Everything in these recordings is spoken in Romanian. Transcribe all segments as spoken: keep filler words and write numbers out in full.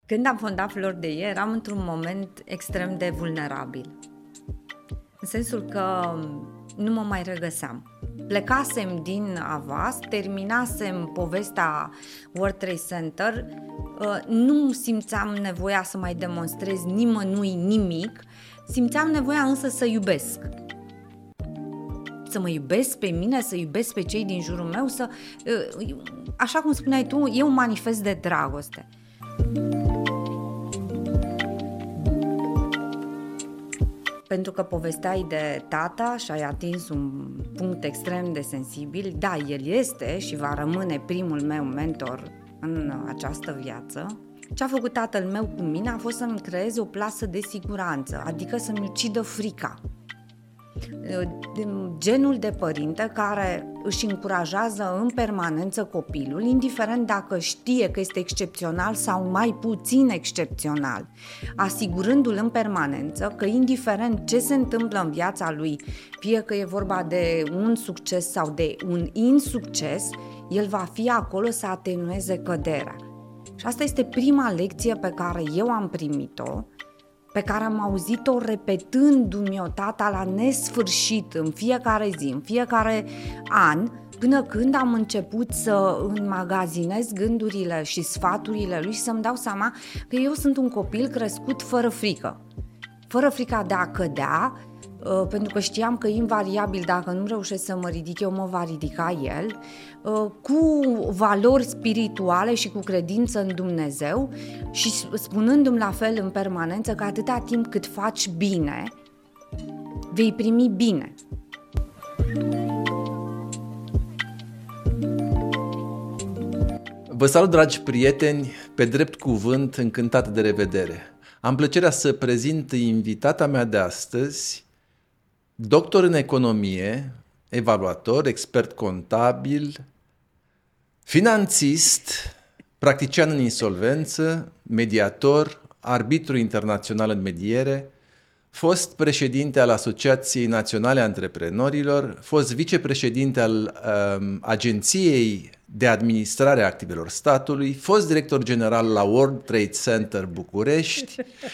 Când am fondat Flori de Ie, eram într-un moment extrem de vulnerabil. În sensul că nu mă mai regăseam. Plecasem din Avast, terminasem povestea World Trade Center, nu simțeam nevoia să mai demonstrez nimănui nimic, simțeam nevoia însă să iubesc. Să mă iubesc pe mine, să iubesc pe cei din jurul meu, să, așa cum spuneai tu, e un manifest de dragoste. Pentru că povesteai de tata și ai atins un punct extrem de sensibil. Da, el este și va rămâne primul meu mentor în această viață. Ce a făcut tatăl meu cu mine a fost să-mi creeze o plasă de siguranță, adică să-mi ucidă frica. Genul de părinte care își încurajează în permanență copilul, indiferent dacă știe că este excepțional sau mai puțin excepțional, asigurându-l în permanență că indiferent ce se întâmplă în viața lui, fie că e vorba de un succes sau de un insucces, el va fi acolo să atenueze căderea. Și asta este prima lecție pe care eu am primit-o, pe care am auzit-o repetându-mi o tata la nesfârșit în fiecare zi, în fiecare an, până când am început să înmagazinez gândurile și sfaturile lui și să-mi dau seama că eu sunt un copil crescut fără frică. Fără frica de a cădea, pentru că știam că invariabil dacă nu reușesc să mă ridic, eu mă va ridica el, cu valori spirituale și cu credință în Dumnezeu și spunându-mi la fel în permanență că atâta timp cât faci bine, vei primi bine. Vă salut, dragi prieteni, pe drept cuvânt, încântat de revedere. Am plăcerea să prezint invitata mea de astăzi, doctor în economie, evaluator, expert contabil, finanțist, practician în insolvență, mediator, arbitru internațional în mediere, fost președinte al Asociației Naționale a Antreprenorilor, fost vicepreședinte al um, Agenției de Administrare a Activelor Statului, fost director general la World Trade Center București,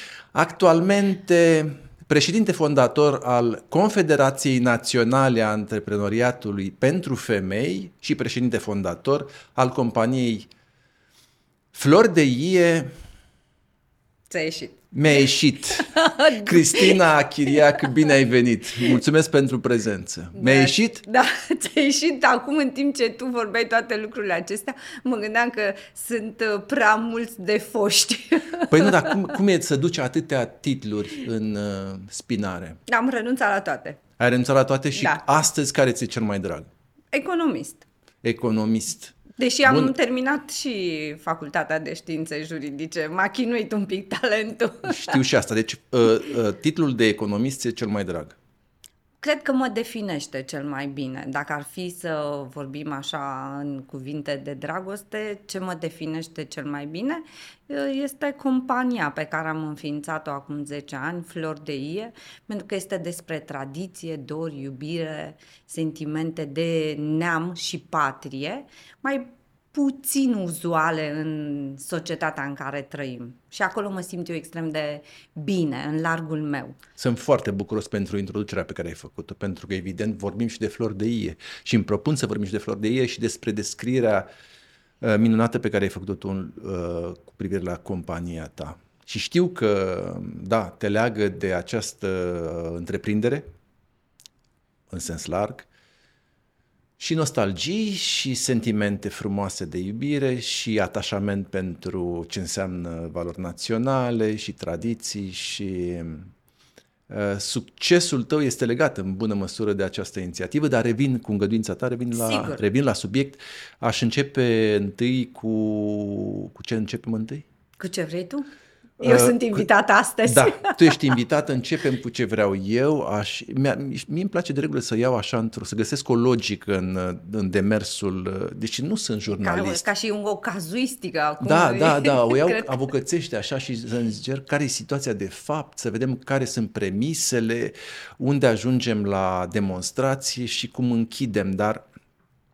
actualmente președinte fondator al Confederației Naționale a Antreprenoriatului pentru Femei și președinte fondator al companiei Flori de Ie. Ți-a ieșit. Mi-a ieșit. Cristina Chiriac, bine ai venit. Mulțumesc pentru prezență. Mi-a da, ieșit? Da, ți-a ieșit. Acum, în timp ce tu vorbeai toate lucrurile acestea, mă gândeam că sunt prea mulți de foști. Păi nu, dar cum, cum e să duci atâtea titluri în uh, spinare? Am renunțat la toate. Ai renunțat la toate și da. Astăzi care ți-e cel mai drag? Economist. Economist. Deși am Bun. terminat și facultatea de științe juridice, m-a chinuit un pic talentul. Știu și asta. Deci uh, uh, titlul de economist e cel mai drag. Cred că mă definește cel mai bine. Dacă ar fi să vorbim așa în cuvinte de dragoste, ce mă definește cel mai bine este compania pe care am înființat-o acum zece ani, Flori de Ie, pentru că este despre tradiție, dor, iubire, sentimente de neam și patrie, mai puțin uzuale în societatea în care trăim. Și acolo mă simt eu extrem de bine, în largul meu. Sunt foarte bucuros pentru introducerea pe care ai făcut-o, pentru că, evident, vorbim și de Flori de Ie. Și îmi propun să vorbim și de Flori de Ie și despre descrierea uh, minunată pe care ai făcut-o tu uh, cu privire la compania ta. Și știu că, da, te leagă de această uh, întreprindere, în sens larg, și nostalgii și sentimente frumoase de iubire și atașament pentru ce înseamnă valori naționale și tradiții și uh, succesul tău este legat în bună măsură de această inițiativă, dar revin cu îngăduința ta, revin la, revin la subiect. Aș începe întâi cu... Cu ce începem întâi? Cu ce vrei tu? Eu uh, sunt invitată astăzi. Da, tu ești invitată, începem cu ce vreau eu. Aș, mie îmi place de regulă să iau așa, într-o, să găsesc o logică în, în demersul, deci nu sunt jurnalist. Ca, ca și o cazuistică acum. Da, da, da, o iau avocățește așa și să încerc care e situația de fapt, să vedem care sunt premisele, unde ajungem la demonstrație și cum închidem, dar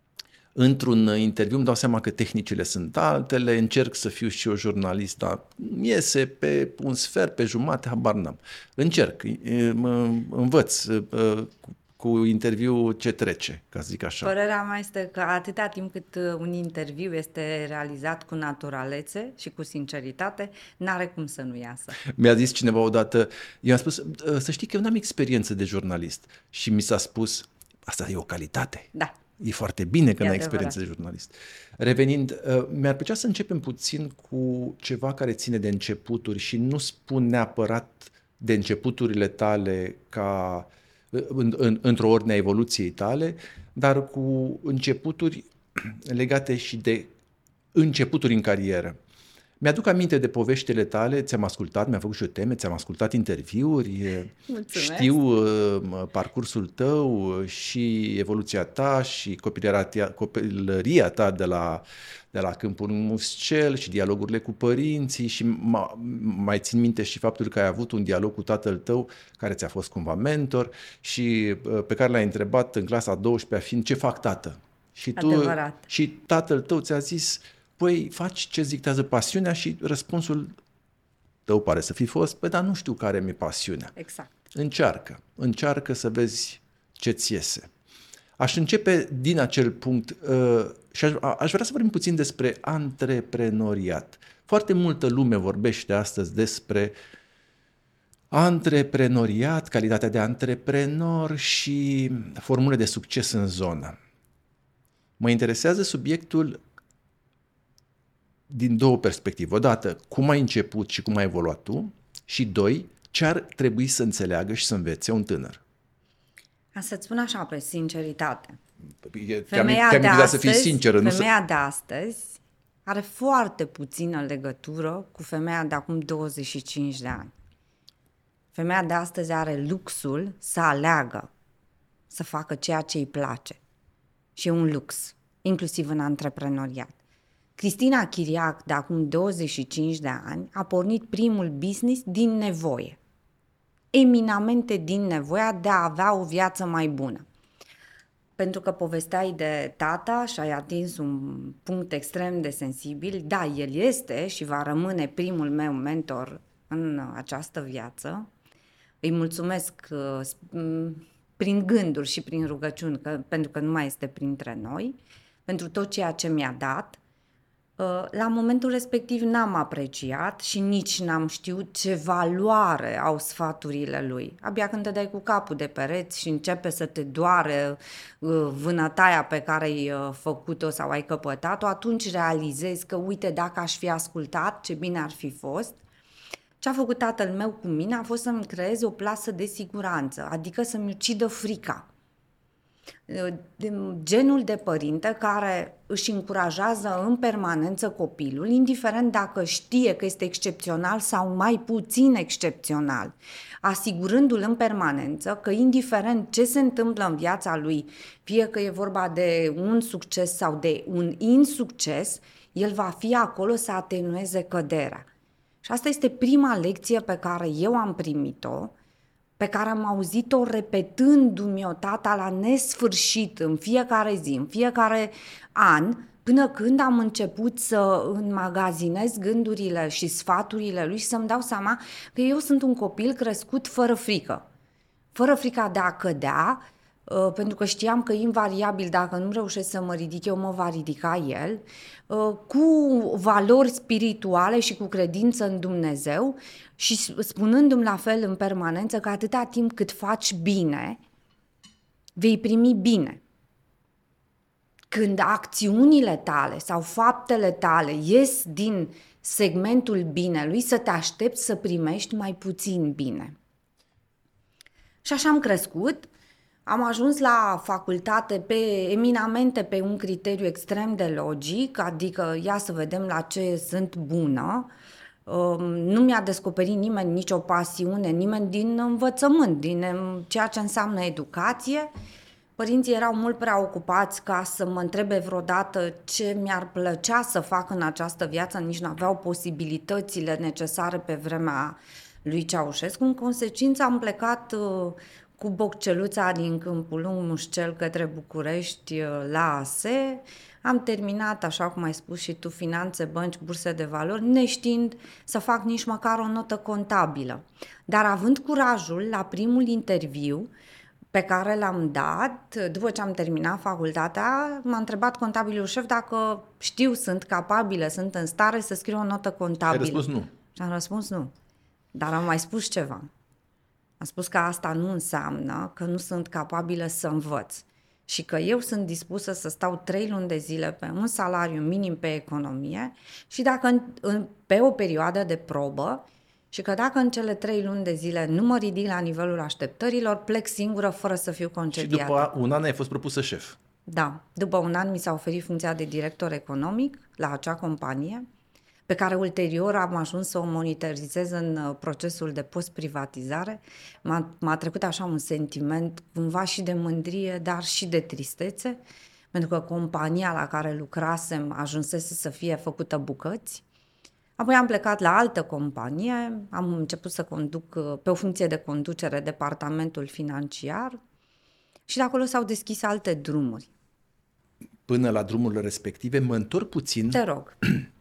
într-un interviu îmi dau seama că tehnicile sunt altele, încerc să fiu și eu jurnalist, dar iese pe un sfert, pe jumate, habar n-am. Încerc, învăț cu interviu ce trece, ca să zic așa. Părerea mea este că atâta timp cât un interviu este realizat cu naturalețe și cu sinceritate, n-are cum să nu iasă. Mi-a zis cineva odată, i-am spus, să știi că eu n-am experiență de jurnalist. Și mi s-a spus, asta e o calitate. Da. E foarte bine că E n-ai adevărat. experiență de jurnalist. Revenind, mi-ar plăcea să începem puțin cu ceva care ține de începuturi și nu spun neapărat de începuturile tale ca în, în, într-o ordine a evoluției tale, dar cu începuturi legate și de începuturi în carieră. Mi-aduc aminte de poveștile tale, ți-am ascultat, mi-am făcut și o teme, ți-am ascultat interviuri, Mulțumesc. Știu uh, parcursul tău și evoluția ta și copilăria ta de la, de la Câmpul Muscel și dialogurile cu părinții și ma, mai țin minte și faptul că ai avut un dialog cu tatăl tău care ți-a fost cumva mentor și uh, pe care l-ai întrebat în clasa a douăsprezecea fiind ce fac tată? Și tu Adevărat. și tatăl tău ți-a zis păi faci ce dictează pasiunea și răspunsul tău pare să fi fost, păi dar nu știu care mi-e pasiunea. Exact. Încearcă, încearcă să vezi ce-ți iese. Aș începe din acel punct uh, și aș, aș vrea să vorbim puțin despre antreprenoriat. Foarte multă lume vorbește astăzi despre antreprenoriat, calitatea de antreprenor și formule de succes în zonă. Mă interesează subiectul din două perspective. Odată, cum ai început și cum ai evoluat tu și doi, ce ar trebui să înțeleagă și să învețe un tânăr. Ca să-ți spun așa, pe sinceritate. Femeia te-am invitat să fii sinceră. Femeia nu de astăzi are foarte puțină legătură cu femeia de acum douăzeci și cinci de ani. Femeia de astăzi are luxul să aleagă, să facă ceea ce îi place. Și e un lux, inclusiv în antreprenoriat. Cristina Chiriac, de acum douăzeci și cinci de ani, a pornit primul business din nevoie. Eminamente din nevoia de a avea o viață mai bună. Pentru că povesteai de tata și ai atins un punct extrem de sensibil, da, el este și va rămâne primul meu mentor în această viață. Îi mulțumesc uh, prin gânduri și prin rugăciuni, că, pentru că nu mai este printre noi, pentru tot ceea ce mi-a dat. La momentul respectiv n-am apreciat și nici n-am știut ce valoare au sfaturile lui. Abia când te dai cu capul de pereți și începe să te doare vânătaia pe care ai făcut-o sau ai căpătat-o, atunci realizezi că, uite, dacă aș fi ascultat, ce bine ar fi fost. Ce a făcut tatăl meu cu mine a fost să-mi creeze o plasă de siguranță, adică să-mi ucidă frica. Genul de părinte care își încurajează în permanență copilul, indiferent dacă știe că este excepțional sau mai puțin excepțional, asigurându-l în permanență că indiferent ce se întâmplă în viața lui, fie că e vorba de un succes sau de un insucces, el va fi acolo să atenueze căderea. Și asta este prima lecție pe care eu am primit-o, pe care am auzit-o repetându-mi-o tata la nesfârșit în fiecare zi, în fiecare an, până când am început să înmagazinez gândurile și sfaturile lui și să-mi dau seama că eu sunt un copil crescut fără frică. Fără frica de a cădea, pentru că știam că invariabil dacă nu reușesc să mă ridic, eu mă va ridica el, cu valori spirituale și cu credință în Dumnezeu și spunându-mi la fel în permanență că atâta timp cât faci bine, vei primi bine. Când acțiunile tale sau faptele tale ies din segmentul binelui, să te aștepți să primești mai puțin bine. Și așa am crescut. Am ajuns la facultate pe, eminamente pe un criteriu extrem de logic, adică ia să vedem la ce sunt bună. Nu mi-a descoperit nimeni nicio pasiune, nimeni din învățământ, din ceea ce înseamnă educație. Părinții erau mult prea ocupați ca să mă întrebe vreodată ce mi-ar plăcea să fac în această viață, nici nu aveau posibilitățile necesare pe vremea lui Ceaușescu. În consecință am plecat cu bocceluța din Câmpul Lung, Mușcel către București la A S E. Am terminat, așa cum ai spus și tu, finanțe, bănci, burse de valori, neștiind să fac nici măcar o notă contabilă. Dar având curajul, la primul interviu pe care l-am dat, după ce am terminat facultatea, m-a întrebat contabilul șef dacă știu, sunt capabilă, sunt în stare să scriu o notă contabilă. Ai răspuns nu. Și am răspuns nu. Dar am mai spus ceva. Am spus că asta nu înseamnă că nu sunt capabilă să învăț și că eu sunt dispusă să stau trei luni de zile pe un salariu minim pe economie și dacă în, în, pe o perioadă de probă și că dacă în cele trei luni de zile nu mă ridic la nivelul așteptărilor, plec singură fără să fiu concediată. Și după un an ai fost propusă șef. Da. După un an mi s-a oferit funcția de director economic la acea companie, pe care ulterior am ajuns să o monitorizez în procesul de post-privatizare. M-a, m-a trecut așa un sentiment cumva și de mândrie, dar și de tristețe, pentru că compania la care lucrasem ajunsese să fie făcută bucăți. Apoi am plecat la altă companie, am început să conduc pe o funcție de conducere departamentul financiar și de acolo s-au deschis alte drumuri. Până la drumurile respective, mă întorc puțin. Te rog.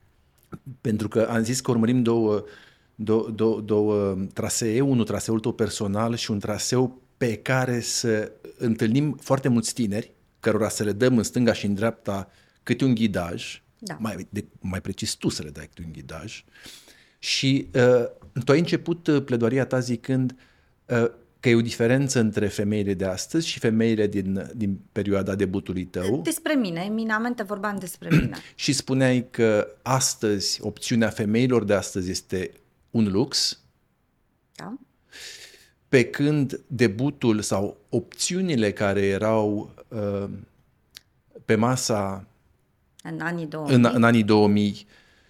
Pentru că am zis că urmărim două, două, două, două trasee, unul traseul tău personal și un traseu pe care să întâlnim foarte mulți tineri, cărora să le dăm în stânga și în dreapta câte un ghidaj, da. mai, de, mai precis tu să le dai câte un ghidaj. Și uh, tu ai început pledoaria ta zicând uh, că e o diferență între femeile de astăzi și femeile din, din perioada debutului tău. Despre mine, eminamente vorbeam despre mine. Și spuneai că astăzi, opțiunea femeilor de astăzi este un lux, da. Pe când debutul sau opțiunile care erau uh, pe masa în anii două mii, în, în anii două mii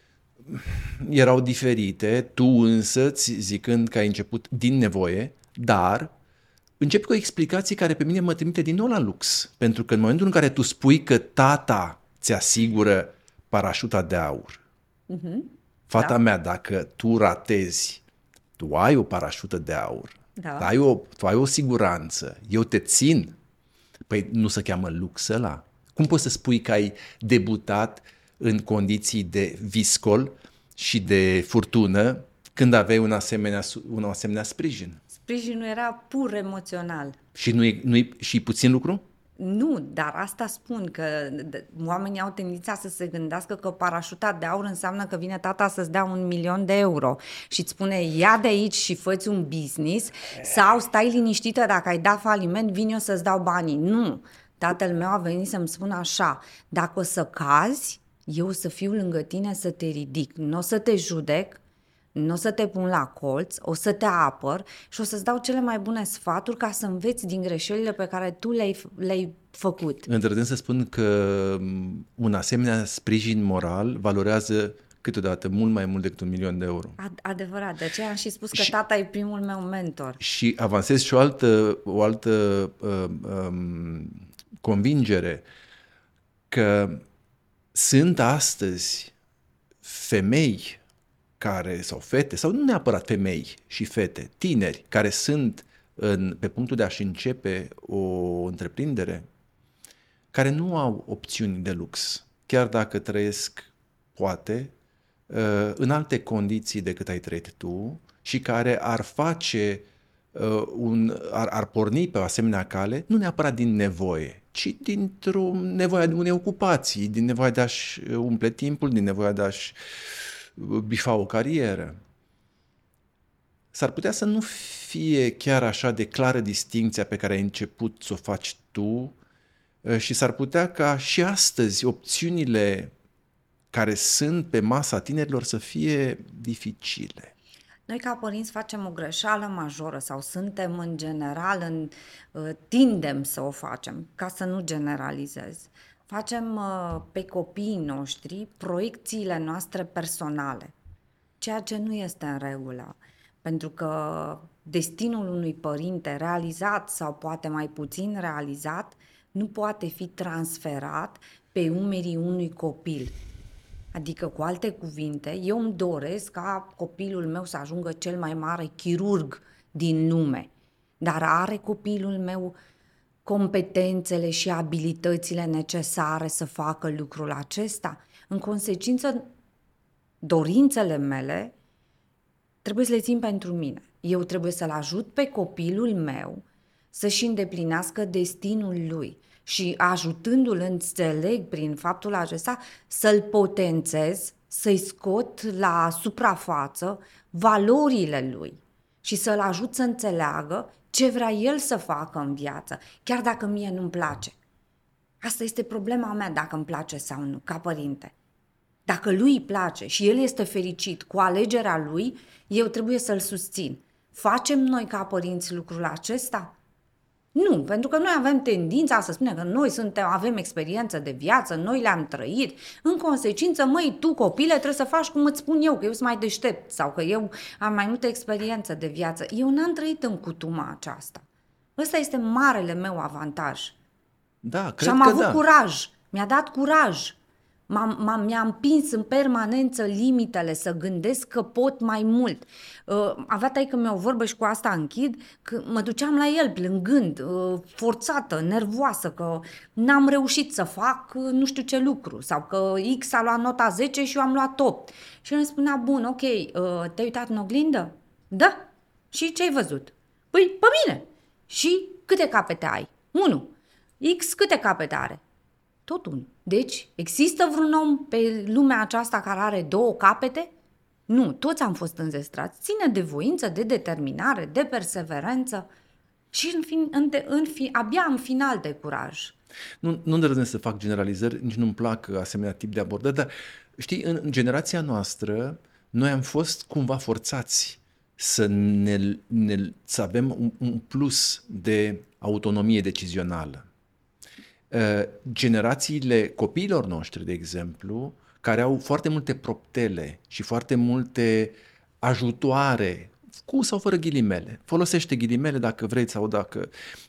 erau diferite, tu însăți zicând că ai început din nevoie, dar începi cu o explicație care pe mine mă trimite din nou la lux. Pentru că în momentul în care tu spui că tata ți asigură parașuta de aur, uh-huh. fata da. mea, dacă tu ratezi, tu ai o parașută de aur, da. tu, ai o, tu ai o siguranță, eu te țin, păi nu se cheamă lux ăla? Cum poți să spui că ai debutat în condiții de viscol și de furtună când aveai un asemenea, un asemenea sprijin? Sprijinul era pur emoțional. Și nu e, nu e și puțin lucru? Nu, dar asta spun, că oamenii au tendința să se gândească că parașuta de aur înseamnă că vine tata să-ți dea un milion de euro și îți spune ia de aici și fă-ți un business sau stai liniștită, dacă ai dat faliment, vin eu să-ți dau banii. Nu, tatăl meu a venit să-mi spună așa, dacă o să cazi, eu o să fiu lângă tine să te ridic, nu o să te judec, nu o să te pun la colț, o să te apăr și o să-ți dau cele mai bune sfaturi ca să înveți din greșelile pe care tu le-ai, le-ai făcut. Îndrăznesc să spun că un asemenea sprijin moral valorează câteodată mult mai mult decât un milion de euro. Ad- adevărat, de aceea am și spus că și, tata e primul meu mentor. Și avansez și o altă, o altă uh, um, convingere că sunt astăzi femei care, sau fete, sau nu neapărat femei și fete, tineri, care sunt în, pe punctul de a-și începe o întreprindere, care nu au opțiuni de lux, chiar dacă trăiesc, poate, în alte condiții decât ai trăit tu și care ar face, un, ar, ar porni pe o asemenea cale, nu neapărat din nevoie, ci dintr-o nevoie de unei ocupații, din nevoia de a-și umple timpul, din nevoia de a-și bifa o carieră. S-ar putea să nu fie chiar așa de clară distincția pe care ai început să o faci tu și s-ar putea ca și astăzi opțiunile care sunt pe masa tinerilor să fie dificile. Noi ca părinți facem o greșeală majoră sau suntem în general, în, tindem să o facem, ca să nu generalizez. Facem uh, pe copiii noștri proiecțiile noastre personale, ceea ce nu este în regulă, pentru că destinul unui părinte realizat sau poate mai puțin realizat nu poate fi transferat pe umerii unui copil. Adică, cu alte cuvinte, eu îmi doresc ca copilul meu să ajungă cel mai mare chirurg din lume. dar are copilul meu competențele și abilitățile necesare să facă lucrul acesta? În consecință, dorințele mele trebuie să le țin pentru mine. Eu trebuie să-l ajut pe copilul meu să-și îndeplinească destinul lui și ajutându-l, înțeleg prin faptul acesta, să-l potențez, să-i scot la suprafață valorile lui și să-l ajut să înțeleagă ce vrea el să facă în viață, chiar dacă mie nu-mi place. Asta este problema mea, dacă îmi place sau nu, ca părinte. Dacă lui îi place și el este fericit cu alegerea lui, eu trebuie să-l susțin. Facem noi ca părinți lucrul acesta? Nu, pentru că noi avem tendința să spunem că noi suntem, avem experiență de viață, noi le-am trăit. În consecință, măi, tu, copile, trebuie să faci cum îți spun eu, că eu sunt mai deștept sau că eu am mai multă experiență de viață. Eu n-am trăit în cutuma aceasta. Ăsta este marele meu avantaj. Da, cred și am că avut da. curaj, mi-a dat curaj. M-am, m-am, mi-am împins în permanență limitele să gândesc că pot mai mult. Uh, avea taică mea o vorbă și cu asta închid, că mă duceam la el plângând, uh, forțată, nervoasă, că n-am reușit să fac uh, nu știu ce lucru sau că X a luat nota zece și eu am luat opt. Și el îmi spunea, bun, ok, uh, te-ai uitat în oglindă? Da. Și ce ai văzut? Păi, pe mine. Și câte capete ai? Unu. X câte capete are? Tot unul. Deci, există vreun om pe lumea aceasta care are două capete? Nu, toți am fost înzestrați. Ține de voință, de determinare, de perseverență și în fin, în de, în fi, abia în final de curaj. Nu, nu îndrăznesc să fac generalizări, nici nu-mi plac asemenea tip de abordări, dar știi, în, în generația noastră, noi am fost cumva forțați să, ne, ne, să avem un, un plus de autonomie decizională. Generațiile copiilor noștri, de exemplu, care au foarte multe proptele și foarte multe ajutoare, cu sau fără ghilimele, folosește ghilimele dacă vrei sau dacă...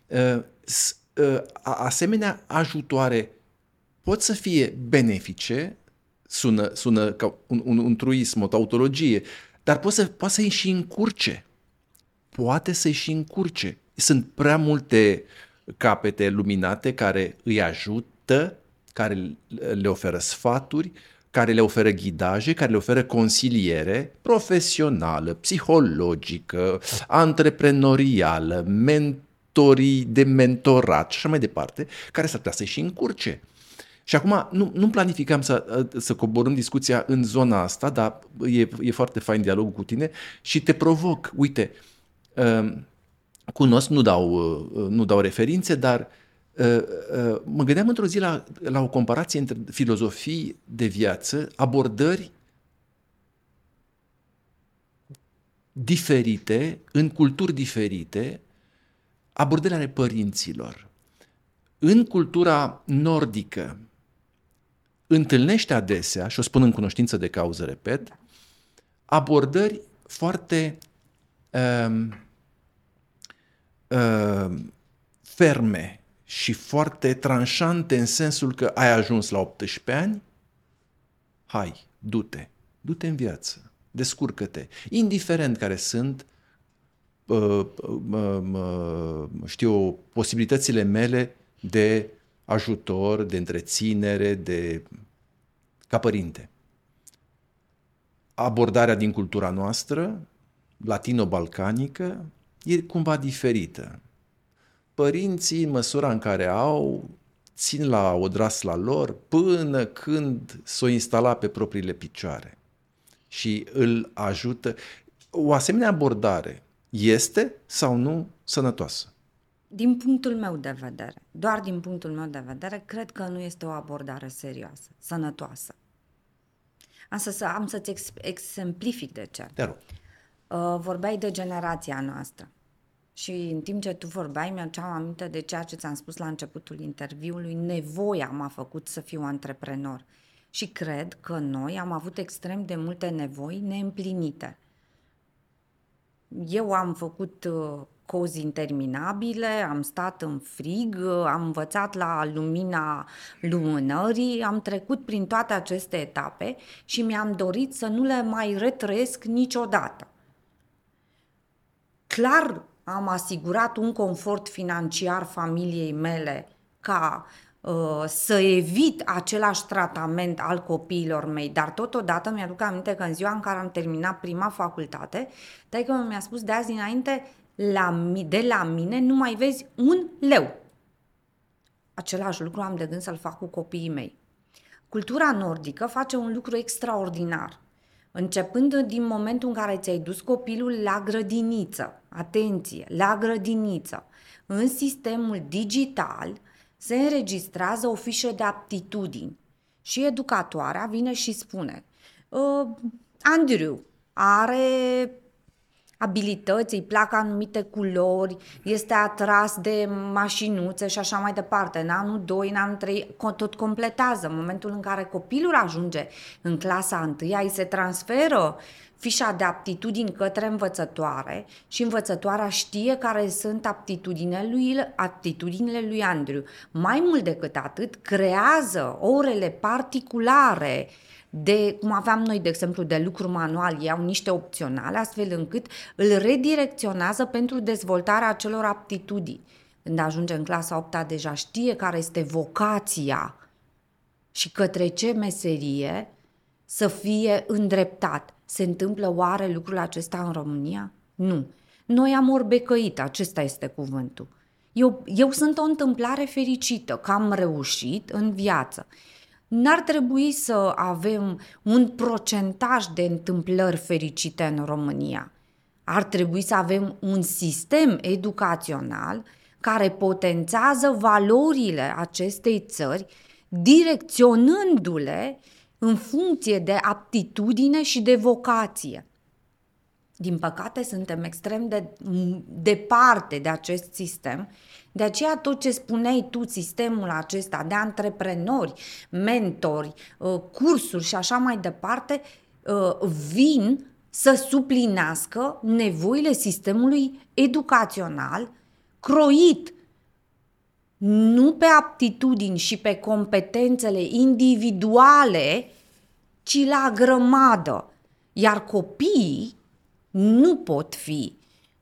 Asemenea ajutoare pot să fie benefice, sună, sună ca un, un, un truism, o tautologie, dar poate să, poate să-i și încurce. Poate să-i și încurce. Sunt prea multe capete luminate care îi ajută, care le oferă sfaturi, care le oferă ghidaje, care le oferă consiliere profesională, psihologică, antreprenorială, mentorii de mentorat și așa mai departe, care s-ar putea să-i și încurce. Și acum nu, nu planificam să, să coborâm discuția în zona asta, dar e, e foarte fain dialogul cu tine și te provoc. Uite, uh, cunosc, nu dau, uh, nu dau referințe, dar uh, uh, mă gândeam într-o zi la, la o comparație între filozofii de viață, abordări diferite, în culturi diferite, abordări ale părinților. În cultura nordică întâlnește adesea, și o spun în cunoștință de cauză, repet, abordări foarte uh, uh, ferme și foarte tranșante în sensul că ai ajuns la optsprezece ani, hai, du-te, du-te în viață, descurcă-te, indiferent care sunt uh, uh, uh, știu, posibilitățile mele de ajutor, de întreținere, de ca părinte. Abordarea din cultura noastră, latino-balcanică, e cumva diferită. Părinții, în măsura în care au, țin la odrasla lor până când s-o instala pe propriile picioare și îl ajută. O asemenea abordare este sau nu sănătoasă? Din punctul meu de vedere, doar din punctul meu de vedere, cred că nu este o abordare serioasă, sănătoasă. Am, să, am să-ți ex, exemplific de ce. Te rog. Uh, vorbeai de generația noastră și în timp ce tu vorbeai, mi-aduceam aminte de ceea ce ți-am spus la începutul interviului, nevoia m-a făcut să fiu antreprenor. Și cred că noi am avut extrem de multe nevoi neîmplinite. Eu am făcut uh, cozi interminabile, am stat în frig, am învățat la lumina lumânării, am trecut prin toate aceste etape și mi-am dorit să nu le mai retrăiesc niciodată. Clar am asigurat un confort financiar familiei mele ca uh, să evit același tratament al copiilor mei, dar totodată mi-aduc aminte că în ziua în care am terminat prima facultate, taică-mă mi-a spus de azi înainte, la, de la mine nu mai vezi un leu. Același lucru am de gând să-l fac cu copiii mei. Cultura nordică face un lucru extraordinar. Începând din momentul în care ți-ai dus copilul la grădiniță, atenție, la grădiniță, în sistemul digital se înregistrează o fișă de aptitudini și educatoarea vine și spune uh, Andrew are abilități, îi plac anumite culori, este atras de mașinuțe și așa mai departe. În anul doi, în anul trei, tot completează. În momentul în care copilul ajunge în clasa întâia, îi se transferă fișa de aptitudini către învățătoare și învățătoarea știe care sunt aptitudinile lui, aptitudinile lui Andrew. Mai mult decât atât, creează orele particulare de, cum aveam noi, de exemplu, de lucru manual, iau niște opționale, astfel încât îl redirecționează pentru dezvoltarea acelor aptitudini. Când ajunge în clasa a opta, deja știe care este vocația și către ce meserie să fie îndreptat. Se întâmplă oare lucrul acesta în România? Nu. Noi am orbecăit, acesta este cuvântul. Eu, eu sunt o întâmplare fericită că am reușit în viață. N-ar trebui să avem un procentaj de întâmplări fericite în România. Ar trebui să avem un sistem educațional care potențează valorile acestei țări, direcționându-le în funcție de aptitudine și de vocație. Din păcate, suntem extrem de departe de acest sistem. De aceea tot ce spuneai tu, sistemul acesta de antreprenori, mentori, cursuri și așa mai departe, vin să suplinească nevoile sistemului educațional croit nu pe aptitudini și pe competențele individuale, ci la grămadă. Iar copiii nu pot fi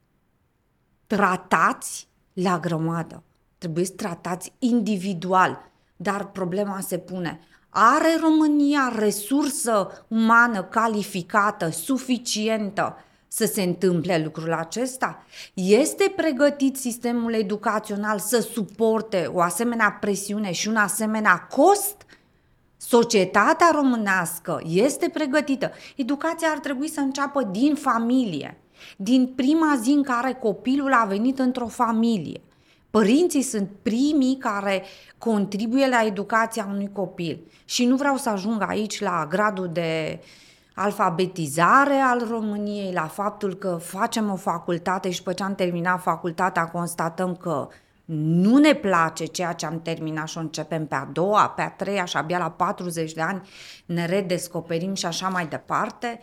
tratați la grămadă. Trebuie să tratați individual. Dar problema se pune: are România resursă umană calificată, suficientă să se întâmple lucrul acesta? Este pregătit sistemul educațional să suporte o asemenea presiune și un asemenea cost? Societatea românească este pregătită. Educația ar trebui să înceapă din familie, din prima zi în care copilul a venit într-o familie. Părinții sunt primii care contribuie la educația unui copil. Și nu vreau să ajung aici la gradul de alfabetizare al României, la faptul că facem o facultate și după ce am terminat facultatea constatăm că nu ne place ceea ce am terminat și o începem pe a doua, pe a treia și abia la patruzeci de ani ne redescoperim și așa mai departe.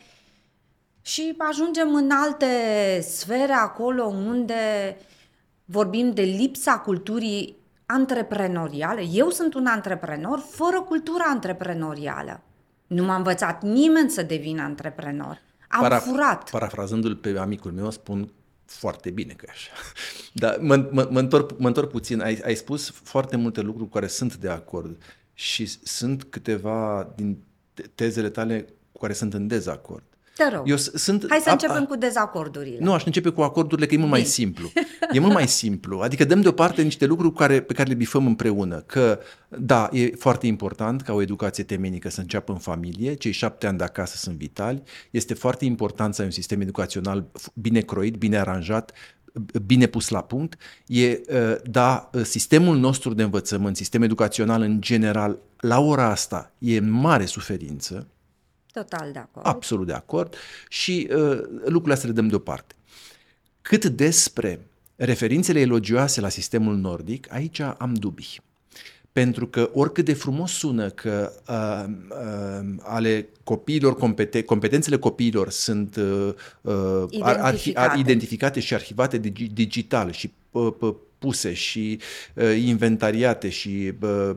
Și ajungem în alte sfere acolo unde vorbim de lipsa culturii antreprenoriale. Eu sunt un antreprenor fără cultura antreprenorială. Nu m-a învățat nimeni să devin antreprenor. Am Para, furat. Parafrazându-l pe amicul meu, spun foarte bine că e așa. Dar mă, mă, mă, întorc, mă întorc puțin. Ai, ai spus foarte multe lucruri cu care sunt de acord și sunt câteva din tezele tale cu care sunt în dezacord. Te rog. Eu sunt, Hai să a, începem a, cu dezacordurile. Nu, aș începe cu acordurile, că e mult Bine. mai simplu. E mult mai simplu. Adică dăm deoparte niște lucruri care, pe care le bifăm împreună. Că, da, e foarte important ca o educație temenică să înceapă în familie. Cei șapte ani de acasă sunt vitali. Este foarte important să ai un sistem educațional bine croit, bine aranjat, bine pus la punct. E, da, sistemul nostru de învățământ, sistem educațional în general, la ora asta, e în mare suferință. Total de acord. Absolut de acord și uh, lucrurile astea le dăm deoparte. Cât despre referințele elogioase la sistemul nordic, aici am dubii. Pentru că oricât de frumos sună că uh, uh, ale copiilor, competen- competențele copiilor sunt uh, identificate. Arhi- identificate și arhivate dig- digital și uh, uh, puse și uh, inventariate și uh,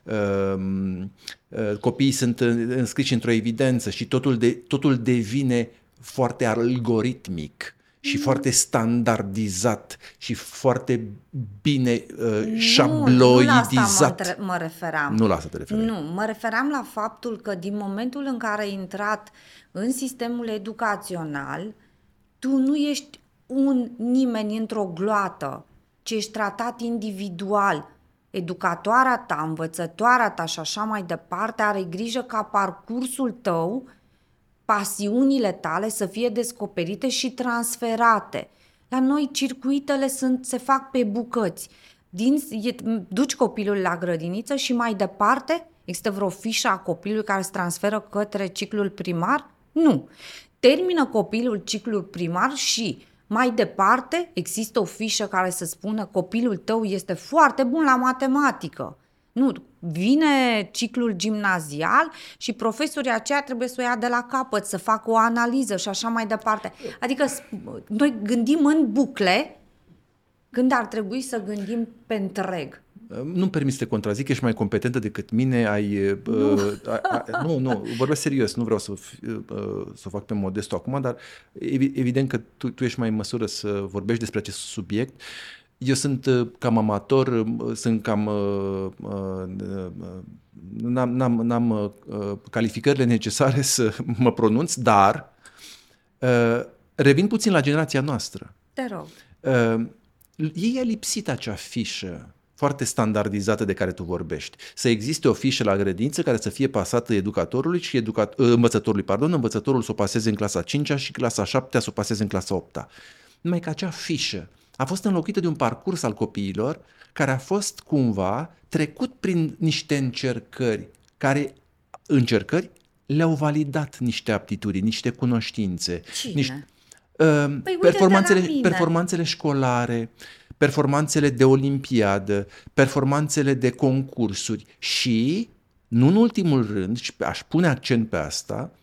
uh, uh, copiii sunt înscriși într-o evidență și totul, de, totul devine foarte algoritmic și mm. foarte standardizat și foarte bine uh, nu, șabloidizat. Nu la asta mă, tre- mă referam. Nu la asta te referai. Nu, mă referam la faptul că din momentul în care ai intrat în sistemul educațional, tu nu ești un nimeni într-o gloată, ci ești tratat individual. Educatoarea ta, învățătoarea ta și așa mai departe are grijă ca parcursul tău, pasiunile tale să fie descoperite și transferate. La noi circuitele sunt, se fac pe bucăți. Din, e, duci copilul la grădiniță și mai departe există vreo fișă a copilului care se transferă către ciclul primar? Nu. Termină copilul ciclul primar și mai departe există o fișă care să spună copilul tău este foarte bun la matematică. Nu, vine ciclul gimnazial și profesorii aceia trebuie să o ia de la capăt, să facă o analiză și așa mai departe. Adică noi gândim în bucle când ar trebui să gândim pe întreg. Nu-mi permis să te contrazic, ești mai competentă decât mine, ai... Nu, uh, a, a, nu, nu, vorbesc serios, nu vreau să, uh, să o fac pe modestul acum, dar evident că tu, tu ești mai în măsură să vorbești despre acest subiect. Eu sunt uh, cam amator, sunt cam... Uh, uh, n-am, n-am, n-am uh, calificările necesare să mă pronunț, dar uh, revin puțin la generația noastră. Te rog. Uh, ei a lipsit acea fișă foarte standardizată de care tu vorbești. Să existe o fișă la grădință care să fie pasată educatorului și educat, învățătorului, pardon, învățătorul să o paseze în clasa a cincea și clasa a șaptea să o paseze în clasa a opta. Numai că acea fișă a fost înlocuită de un parcurs al copiilor care a fost cumva trecut prin niște încercări, care încercări le-au validat niște aptitudini, niște cunoștințe. Cine? Niște, uh, păi performanțele, performanțele școlare, performanțele de olimpiadă, performanțele de concursuri și, nu în ultimul rând, și aș pune accent pe asta,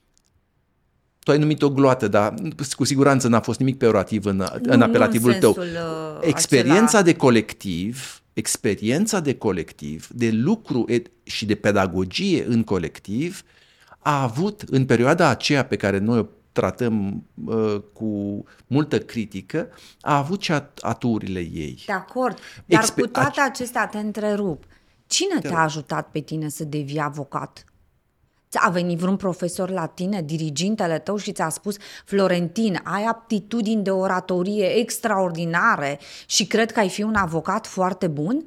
tu ai numit o gloată, dar cu siguranță n-a fost nimic peorativ în, nu, în apelativul nu în tău. Uh, experiența acela... de colectiv, experiența de colectiv, de lucru și de pedagogie în colectiv a avut în perioada aceea pe care noi o tratăm uh, cu multă critică, a și ce aturile ei. De acord, dar Exper- cu toate acestea te întrerup. Cine te-a ajutat pe tine să devii avocat? A venit vreun profesor la tine, dirigintele tău și ți-a spus: Florentin, ai aptitudini de oratorie extraordinare și cred că ai fi un avocat foarte bun?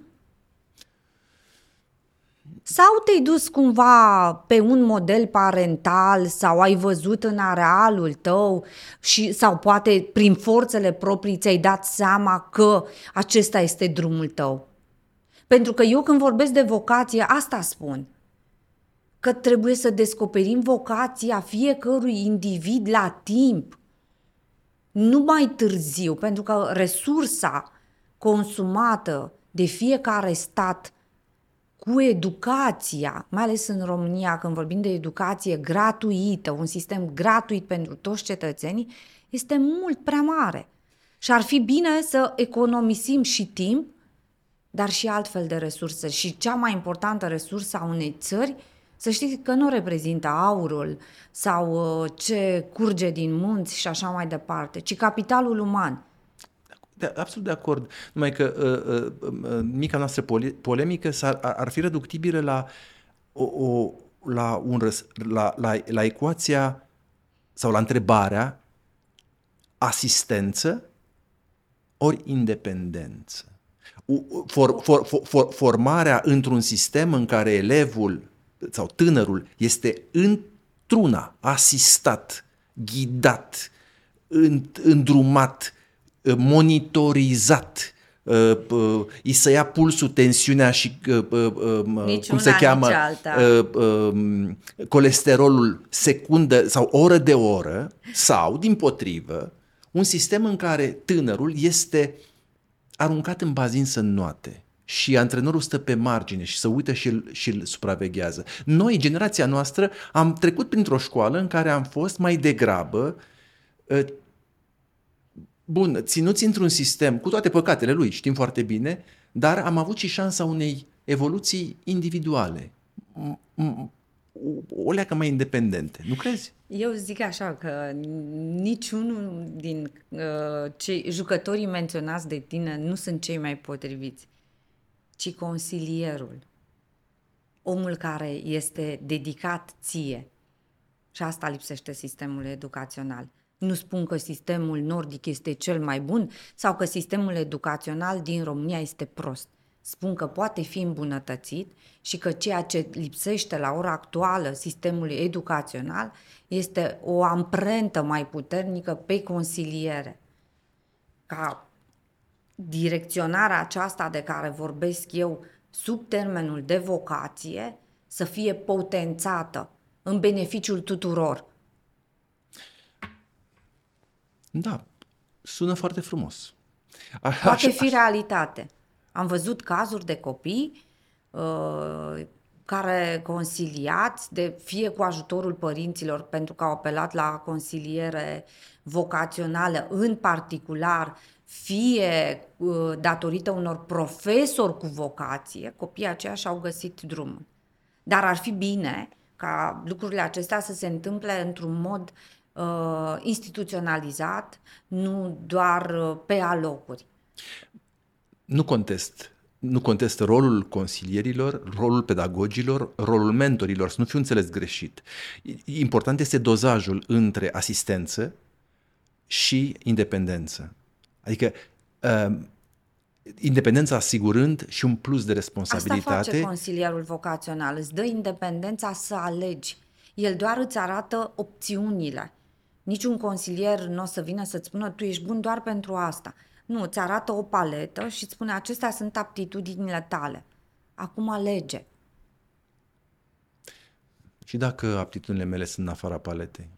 Sau te-ai dus cumva pe un model parental sau ai văzut în arealul tău și, sau poate prin forțele proprii ți-ai dat seama că acesta este drumul tău? Pentru că eu când vorbesc de vocație, asta spun. Că trebuie să descoperim vocația fiecărui individ la timp, nu mai târziu, pentru că resursa consumată de fiecare stat cu educația, mai ales în România, când vorbim de educație gratuită, un sistem gratuit pentru toți cetățenii, este mult prea mare. Și ar fi bine să economisim și timp, dar și altfel de resurse. Și cea mai importantă resursă a unei țări, să știți că nu reprezintă aurul sau uh, ce curge din munți și așa mai departe, ci capitalul uman. De, absolut de acord. Numai că uh, uh, mica noastră pole- polemică ar, ar fi reductibilă la, o, o, la, un răs, la, la, la ecuația sau la întrebarea asistență ori independență. For, for, for, for, formarea într-un sistem în care elevul sau tânărul este într-una asistat, ghidat, îndrumat, monitorizat, îi să ia pulsul, tensiunea și nici cum se cheamă colesterolul secundă sau oră de oră, sau dimpotrivă un sistem în care tânărul este aruncat în bazin să înnoate și antrenorul stă pe margine și se uită și îl, și îl supraveghează. Noi, generația noastră, am trecut printr-o școală în care am fost mai degrabă bun, ținuți într-un sistem, cu toate păcatele lui, știm foarte bine, dar am avut și șansa unei evoluții individuale. o leacă mai independente, nu crezi? Eu zic așa că niciunul din uh, cei jucătorii menționați de tine nu sunt cei mai potriviți, ci consilierul, omul care este dedicat ție. Și asta lipsește sistemului educațional. Nu spun că sistemul nordic este cel mai bun sau că sistemul educațional din România este prost. Spun că poate fi îmbunătățit și că ceea ce lipsește la ora actuală sistemului educațional este o amprentă mai puternică pe consiliere. Ca direcționarea aceasta de care vorbesc eu sub termenul de vocație să fie potențată în beneficiul tuturor. Da, sună foarte frumos. A, Poate așa, fi realitate. Am văzut cazuri de copii uh, care consiliați, de fie cu ajutorul părinților, pentru că au apelat la consiliere vocațională în particular, fie uh, datorită unor profesori cu vocație, copiii aceia și-au găsit drumul. Dar ar fi bine ca lucrurile acestea să se întâmple într-un mod uh, instituționalizat, nu doar uh, pe alocuri. Nu contest. Nu contest rolul consilierilor, rolul pedagogilor, rolul mentorilor, să nu fiu înțeles greșit. Important este dozajul între asistență și independență. Adică uh, independența asigurând și un plus de responsabilitate. Asta face consilierul vocațional, îți dă independența să alegi. El doar îți arată opțiunile. Niciun consilier nu o să vină să-ți spună tu ești bun doar pentru asta. Nu, îți arată o paletă și îți spune acestea sunt aptitudinile tale. Acum alege. Și dacă aptitudinile mele sunt în afara paletei?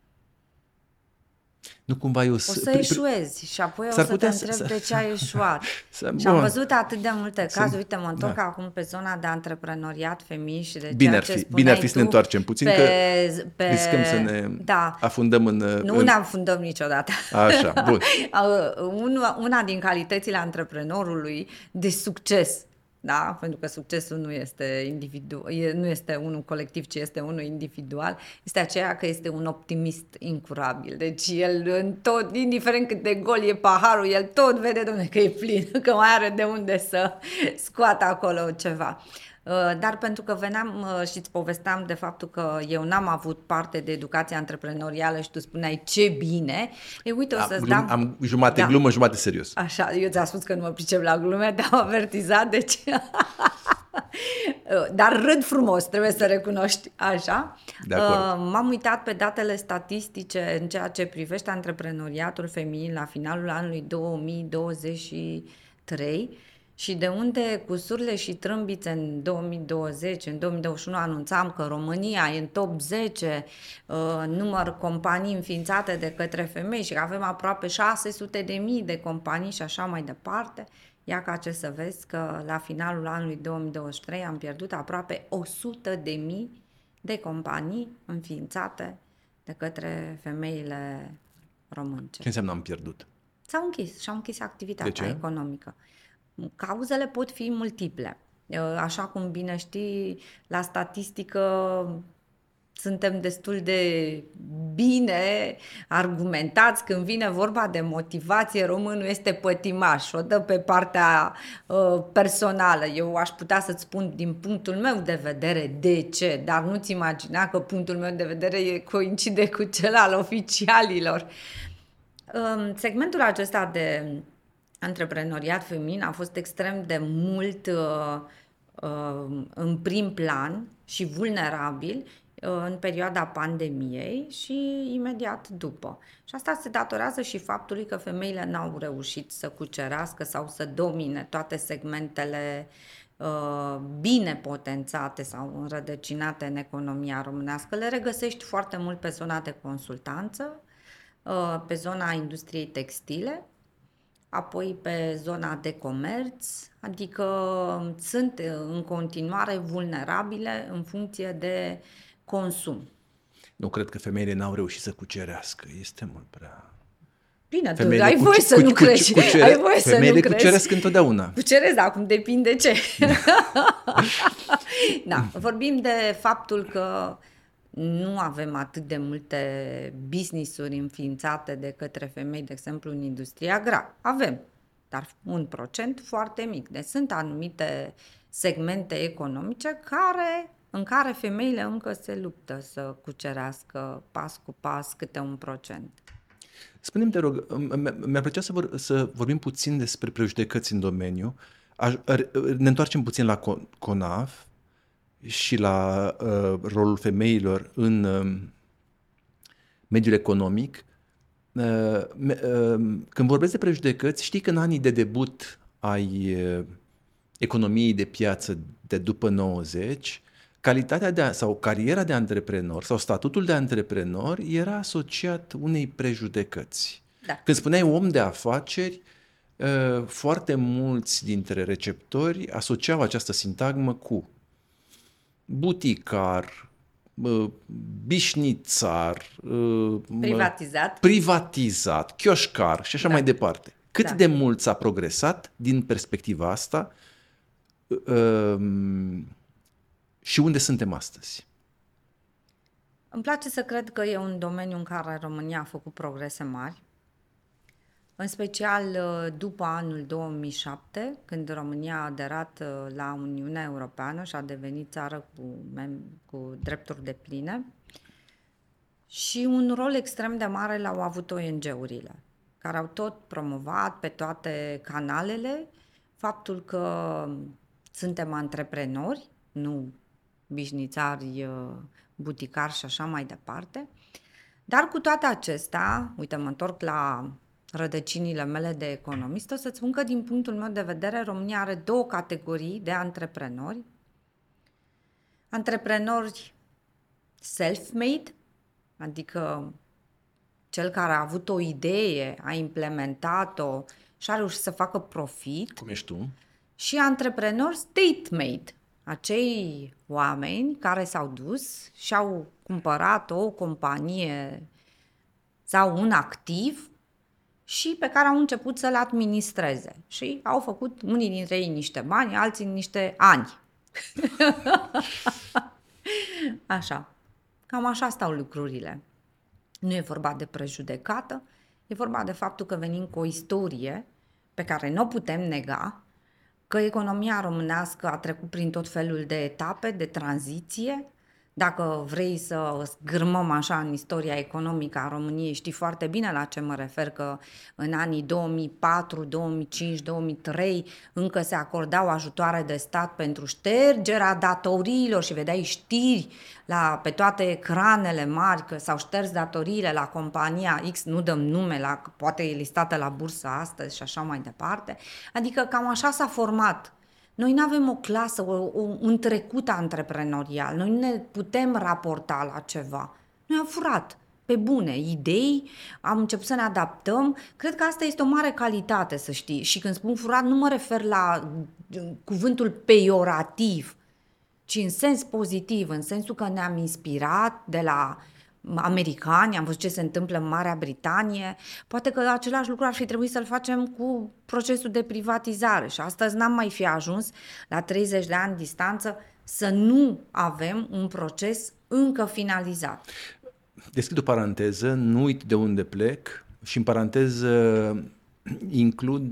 Nu cumva eu... O să eșuezi și apoi o să te întreb să, de ce ai eșuat. Să, și am văzut atât de multe cazuri. Uite, mă întorc da. acum pe zona de antreprenoriat feminin și de bine ceea ar fi, ce spuneai Bine ar fi tu să ne întoarcem puțin, pe, că pe, riscăm să ne da. afundăm în... Nu în... ne afundăm niciodată. Așa, bun. una, una din calitățile antreprenorului de succes, da? Pentru că succesul nu este individual, nu este unul colectiv, ci este unul individual, este aceea că este un optimist incurabil. Deci el, în tot, indiferent cât de gol e paharul, el tot vede, dom'le, că e plin, că mai are de unde să scoată acolo ceva. Dar pentru că veneam și îți povesteam de faptul că eu n-am avut parte de educație antreprenorială și tu spuneai ce bine, e uite o să-ți glum, dam... Am jumate da. glumă, jumate serios. Așa, eu ți-am spus că nu mă pricep la glume, te-am avertizat, deci... Dar râd frumos, trebuie să recunoști, așa. De acord. M-am uitat pe datele statistice în ceea ce privește antreprenoriatul feminin la finalul anului două mii douăzeci și trei și de unde cu surle și trâmbițe în două mii douăzeci, în două mii douăzeci și unu anunțam că România e în top zece uh, număr companii înființate de către femei și că avem aproape șase sute de mii de companii și așa mai departe. Ia ca ce să vezi că la finalul anului două mii douăzeci și trei am pierdut aproape o sută de mii de companii înființate de către femeile românce. Ce înseamnă am pierdut? S-au închis și-au închis activitatea economică. Cauzele pot fi multiple. Așa cum bine știi, la statistică suntem destul de bine argumentați când vine vorba de motivație. Românul este pătimaș, o dă pe partea uh, personală. Eu aș putea să-ți spun din punctul meu de vedere de ce, dar nu-ți imagina că punctul meu de vedere coincide cu cel al oficialilor. Uh, segmentul acesta de antreprenoriat feminin a fost extrem de mult uh, uh, în prim plan și vulnerabil în perioada pandemiei și imediat după. Și asta se datorează și faptului că femeile n-au reușit să cucerească sau să domine toate segmentele uh, bine potențate sau înrădăcinate în economia românească. Le regăsești foarte mult pe zona de consultanță, uh, pe zona industriei textile, apoi pe zona de comerț, adică sunt în continuare vulnerabile în funcție de consum. Nu cred că femeile n-au reușit să cucerească. Este mult prea... Bine, tu ai voie să nu crezi. Ai voie să nu crezi. Femeile cuceresc întotdeauna. Cuceresc, dar acum depinde ce. Da, vorbim de faptul că nu avem atât de multe business-uri înființate de către femei, de exemplu, în industria grea. Avem, dar un procent foarte mic. Deci sunt anumite segmente economice care, în care femeile încă se luptă să cucerească pas cu pas câte un procent. Spune-mi, te rog, mi-ar plăcea să, vor, să vorbim puțin despre prejudecăți în domeniu. Aș, ne întoarcem puțin la CONAF și la uh, rolul femeilor în uh, mediul economic. Uh, uh, când vorbesc de prejudecăți, știi că în anii de debut ai uh, economiei de piață de după nouăzeci, calitatea de, sau cariera de antreprenor sau statutul de antreprenor era asociat unei prejudecăți. Da. Când spuneai om de afaceri, uh, foarte mulți dintre receptori asociau această sintagmă cu buticar, bișnițar, privatizat, privatizat, chioșcar și așa da. mai departe. Cât da. de mult s-a progresat din perspectiva asta și unde suntem astăzi? Îmi place să cred că e un domeniu în care România a făcut progrese mari, în special după anul două mii șapte, când România a aderat la Uniunea Europeană și a devenit țară cu, cu drepturi depline. Și un rol extrem de mare l-au avut O N G-urile, care au tot promovat pe toate canalele faptul că suntem antreprenori, nu bișnițari, buticari și așa mai departe. Dar cu toate acestea, uite, mă întorc la rădăcinile mele de economist, o să-ți spun că din punctul meu de vedere România are două categorii de antreprenori. Antreprenori self-made, adică cel care a avut o idee, a implementat-o și a reușit să facă profit. Cum ești tu? Și antreprenori state-made, acei oameni care s-au dus și au cumpărat o companie sau un activ și pe care au început să le administreze. Și au făcut unii dintre ei niște bani, alții niște ani. Așa. Cam așa stau lucrurile. Nu e vorba de prejudecată, e vorba de faptul că venim cu o istorie pe care nu o putem nega, că economia românească a trecut prin tot felul de etape, de tranziție. Dacă vrei să zgârmăm așa în istoria economică a României, știi foarte bine la ce mă refer, că în anii două mii patru, două mii cinci, două mii trei încă se acordau ajutoare de stat pentru ștergerea datoriilor și vedeai știri la, pe toate ecranele mari că s-au șters datoriile la compania X, nu dăm nume, la, poate e listată la bursă astăzi și așa mai departe. Adică cam așa s-a format. Noi nu avem o clasă, o, o, un trecut antreprenorial, noi nu ne putem raporta la ceva. Noi am furat, pe bune, idei, am început să ne adaptăm. Cred că asta este o mare calitate, să știi. Și când spun furat, nu mă refer la cuvântul peiorativ, ci în sens pozitiv, în sensul că ne-am inspirat de la americani, am văzut ce se întâmplă în Marea Britanie, poate că același lucru ar fi trebuit să-l facem cu procesul de privatizare și astăzi n-am mai fi ajuns la treizeci de ani distanță să nu avem un proces încă finalizat. Deschid o paranteză, nu uit de unde plec și în paranteză includ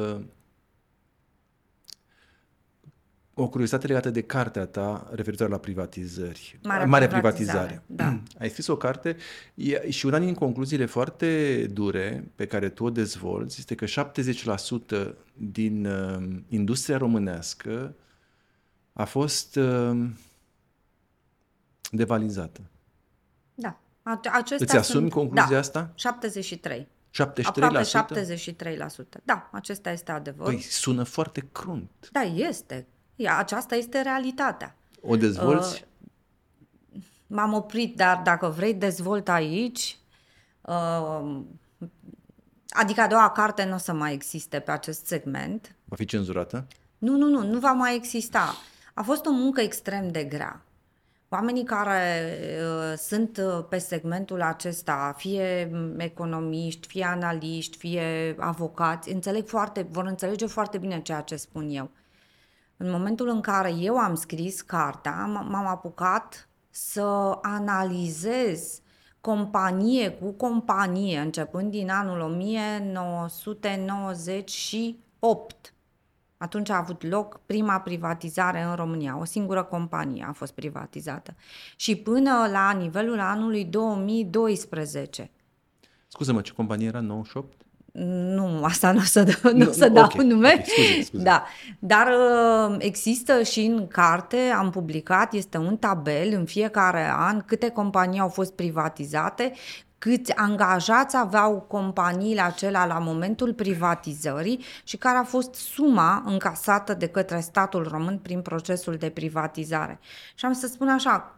o curiozitate legată de cartea ta referitoare la privatizări. Marea, Marea privatizare. privatizare. Da. Ai scris o carte și una din concluziile foarte dure pe care tu o dezvolți este că șaptezeci la sută din uh, industria românească a fost uh, devalizată. Da. Acestea Îți asumi sunt, concluzia da, asta? șaptezeci și trei. șaptezeci și trei la sută? Aproape șaptezeci și trei la sută. Da, acesta este adevărul. Păi sună foarte crunt. Da, este. Aceasta este realitatea. O dezvolți? Uh, m-am oprit, dar dacă vrei dezvolt aici, uh, adică a doua carte nu o să mai existe pe acest segment. Va fi cenzurată? Nu, nu, nu, nu va mai exista. A fost o muncă extrem de grea. Oamenii care uh, sunt pe segmentul acesta, fie economiști, fie analiști, fie avocați, înțeleg foarte, vor înțelege foarte bine ceea ce spun eu. În momentul în care eu am scris cartea, m- m-am apucat să analizez companie cu companie, începând din anul o mie nouă sute nouăzeci și opt. Atunci a avut loc prima privatizare în România. O singură companie a fost privatizată. Și până la nivelul anului două mii doisprezece. Scuză-mă, ce companie era? nouăzeci și opt? Nu, asta nu o să, dă, nu, nu să dau okay, nume. Okay, scuze, scuze. Da. Dar există și în carte, am publicat, este un tabel în fiecare an câte companii au fost privatizate, câți angajați aveau companiile acelea la momentul privatizării și care a fost suma încasată de către statul român prin procesul de privatizare. Și am să spun așa,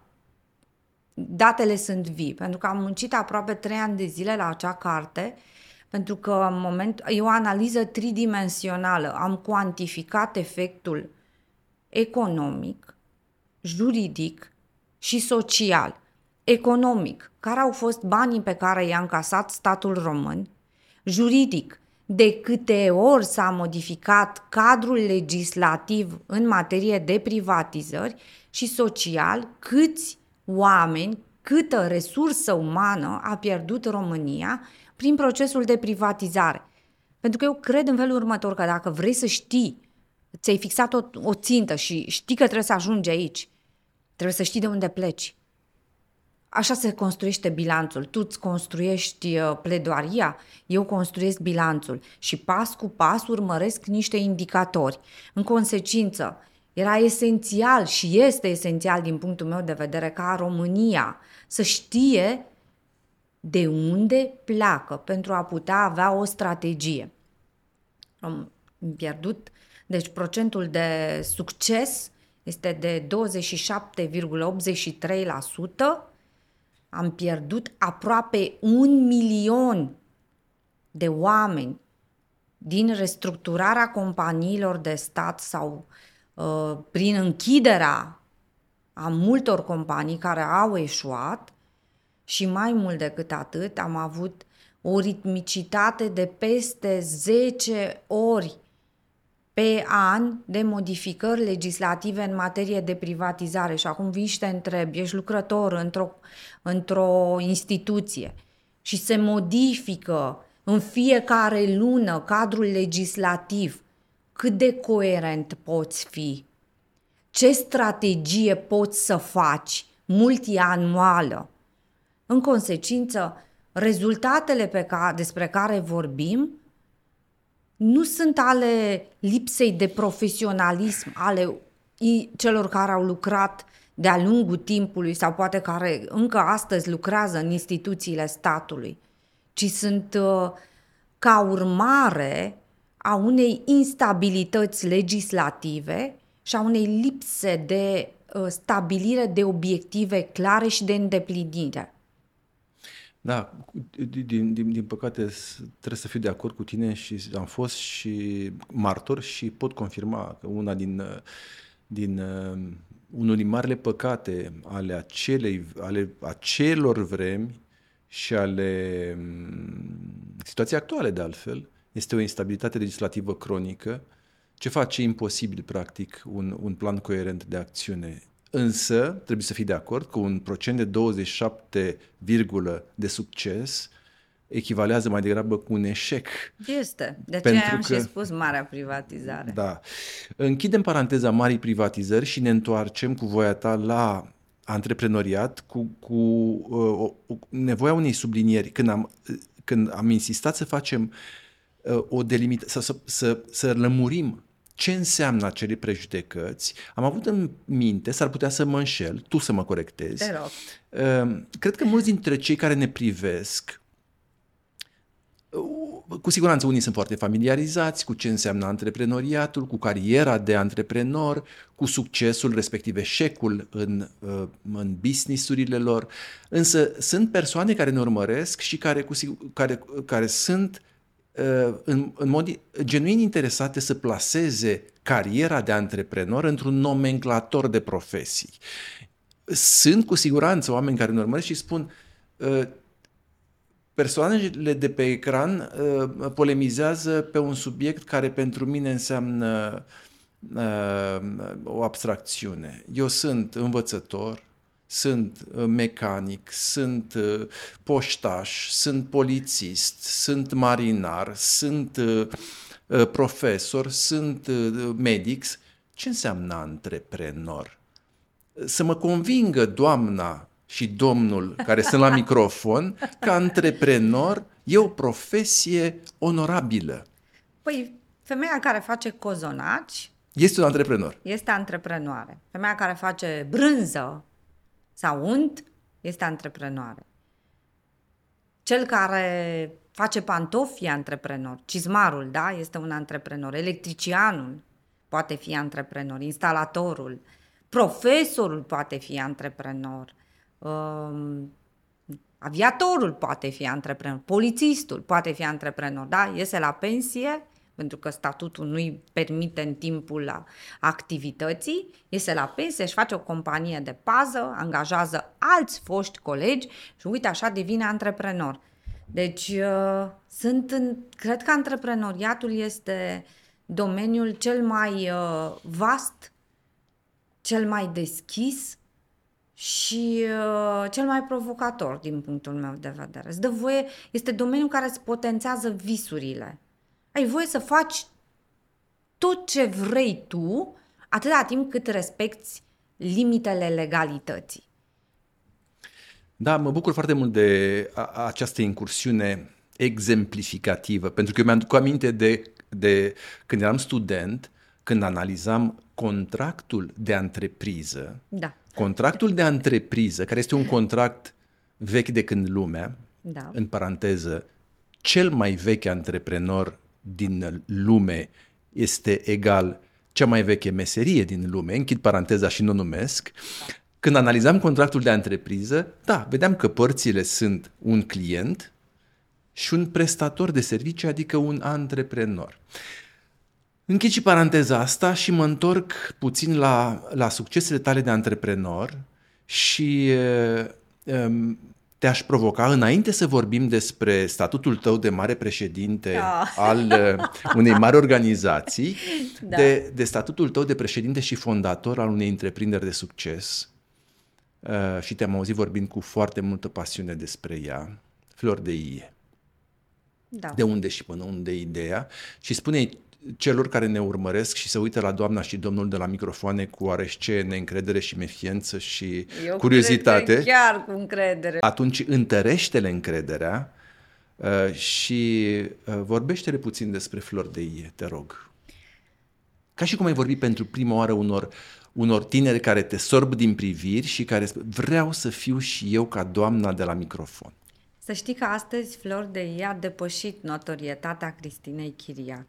datele sunt vii, pentru că am muncit aproape trei ani de zile la acea carte, pentru că în moment, e o analiză tridimensională. Am cuantificat efectul economic, juridic și social. Economic, care au fost banii pe care i-a încasat statul român, juridic, de câte ori s-a modificat cadrul legislativ în materie de privatizări și social, câți oameni, câtă resursă umană a pierdut România prin procesul de privatizare. Pentru că eu cred în felul următor, că dacă vrei să știi, ți-ai fixat o, o țintă și știi că trebuie să ajungi aici, trebuie să știi de unde pleci. Așa se construiește bilanțul. Tu îți construiești pledoaria, eu construiesc bilanțul și pas cu pas urmăresc niște indicatori. În consecință, era esențial și este esențial din punctul meu de vedere ca România să știe de unde pleacă pentru a putea avea o strategie. Am pierdut, deci procentul de succes este de douăzeci și șapte virgulă optzeci și trei la sută. Am pierdut aproape un milion de oameni din restructurarea companiilor de stat sau uh, prin închiderea a multor companii care au eșuat. Și mai mult decât atât, am avut o ritmicitate de peste zece ori pe an de modificări legislative în materie de privatizare. Și acum vii și te întrebi, ești lucrător într-o, într-o instituție și se modifică în fiecare lună cadrul legislativ. Cât de coerent poți fi? Ce strategie poți să faci multianuală? În consecință, rezultatele pe care, despre care vorbim nu sunt ale lipsei de profesionalism, ale celor care au lucrat de-a lungul timpului sau poate care încă astăzi lucrează în instituțiile statului, ci sunt uh, ca urmare a unei instabilități legislative și a unei lipse de uh, stabilire de obiective clare și de îndeplinire. Da, din, din, din păcate trebuie să fiu de acord cu tine și am fost și martor și pot confirma că una din, din unul din marile păcate ale acelei, ale acelor vremi și ale situației actuale de altfel este o instabilitate legislativă cronică ce face imposibil practic un, un plan coerent de acțiune. Însă, trebuie să fii de acord că un procent de douăzeci și șapte de succes echivalează mai degrabă cu un eșec. Este. De aceea am că, și spus marea privatizare. Da. Închidem paranteza marii privatizări și ne întoarcem cu voia ta la antreprenoriat, cu, cu uh, o, nevoia unei sublinieri. Când am, când am insistat să facem uh, o delimitare, să, să, să, să lămurim ce înseamnă acele prejudecăți, am avut în minte, s-ar putea să mă înșel, tu să mă corectezi. Te rog. Cred că mulți dintre cei care ne privesc, cu siguranță unii sunt foarte familiarizați cu ce înseamnă antreprenoriatul, cu cariera de antreprenor, cu succesul, respectiv eșecul în, în business-urile lor, însă sunt persoane care ne urmăresc și care, cu, care, care sunt În, în mod genuin interesate să plaseze cariera de antreprenor într-un nomenclator de profesii. Sunt cu siguranță oameni care ne urmăresc și spun persoanele de pe ecran polemizează pe un subiect care pentru mine înseamnă o abstracțiune. Eu sunt învățător, sunt mecanic, sunt poștaș, sunt polițist, sunt marinar, sunt profesor, sunt medic. Ce înseamnă antreprenor? Să mă convingă doamna și domnul care sunt la microfon că antreprenor e o profesie onorabilă. Păi, femeia care face cozonaci este un antreprenor. Este antreprenoare. Femeia care face brânză sau unt este antreprenoare. Cel care face pantofi e antreprenor. Cizmarul, da, este un antreprenor. Electricianul poate fi antreprenor. Instalatorul. Profesorul poate fi antreprenor. Um, aviatorul poate fi antreprenor. Polițistul poate fi antreprenor. Da, iese la pensie pentru că statutul nu-i permite în timpul activității, iese la pensie, își face o companie de pază, angajează alți foști colegi și uite așa devine antreprenor. Deci uh, sunt în, cred că antreprenoriatul este domeniul cel mai uh, vast, cel mai deschis și uh, cel mai provocator din punctul meu de vedere. Îți dă voie, este domeniul care îți potențează visurile. Ai voie să faci tot ce vrei tu, atâta timp cât respecti limitele legalității. Da, mă bucur foarte mult de a, a această incursiune exemplificativă, pentru că eu mi-am aminte de, de când eram student, când analizam contractul de antrepriză. Da. Contractul de antrepriză, care este un contract vechi de când lumea, da. În paranteză, cel mai vechi antreprenor din lume este egal cea mai veche meserie din lume, închid paranteza și nu numesc. Când analizam contractul de antrepriză, da, vedeam că părțile sunt un client și un prestator de servicii, adică un antreprenor. Închid și paranteza asta și mă întorc puțin la, la succesele tale de antreprenor și um, te-aș provoca, înainte să vorbim despre statutul tău de mare președinte oh. al uh, unei mari organizații, da. de, de statutul tău de președinte și fondator al unei întreprinderi de succes. Uh, și te-am auzit vorbind cu foarte multă pasiune despre ea, Flor de Ie. Da. De unde și până unde e ideea? Și spune-i celor care ne urmăresc și se uită la doamna și domnul de la microfoane cu oarește neîncredere și mefiență și Eu curiozitate. Cred chiar cu încredere. Atunci întărește-le încrederea uh, și uh, vorbește-le puțin despre Flor de Ie, te rog. Ca și cum ai vorbit pentru prima oară unor, unor tineri care te sorb din priviri și care spun, vreau să fiu și eu ca doamna de la microfon. Să știi că astăzi Flor de Ie a depășit notorietatea Cristinei Chiriac.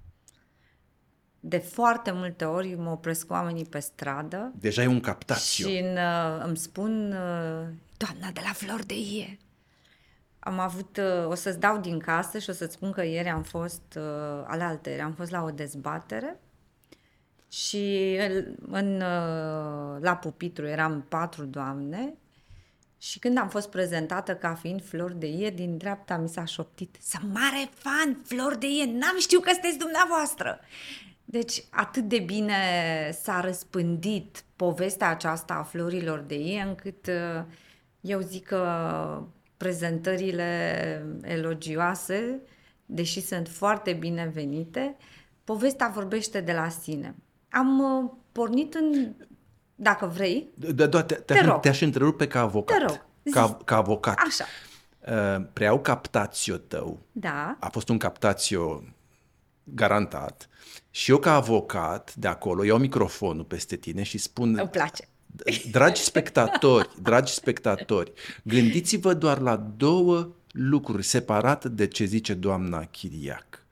De foarte multe ori mă opresc oamenii pe stradă. Deja e un captatio. Și uh, îmi spun, uh, doamna de la Flor de Ie. Am avut, uh, o să-ți dau din casă și o să-ți spun că ieri am fost, uh, alaltăieri, am fost la o dezbatere și în, uh, la pupitru eram patru doamne și când am fost prezentată ca fiind Flor de Ie, din dreapta mi s-a șoptit, sunt mare fan, Flor de Ie, n-am știut că sunteți dumneavoastră. Deci atât de bine s-a răspândit povestea aceasta a florilor de Ie, încât eu zic că prezentările elogioase, deși sunt foarte binevenite, povestea vorbește de la sine. Am pornit în... Dacă vrei, da, da, te, te, te rog. Te-aș întrerupe ca avocat. Te rog. Ca, ca avocat. Așa. Uh, preiau captatio tău. Da. A fost un captatio garantat. Și eu ca avocat de acolo iau microfonul peste tine și spun... Îmi place. Dragi spectatori, dragi spectatori, gândiți-vă doar la două lucruri separate de ce zice doamna Chiriac.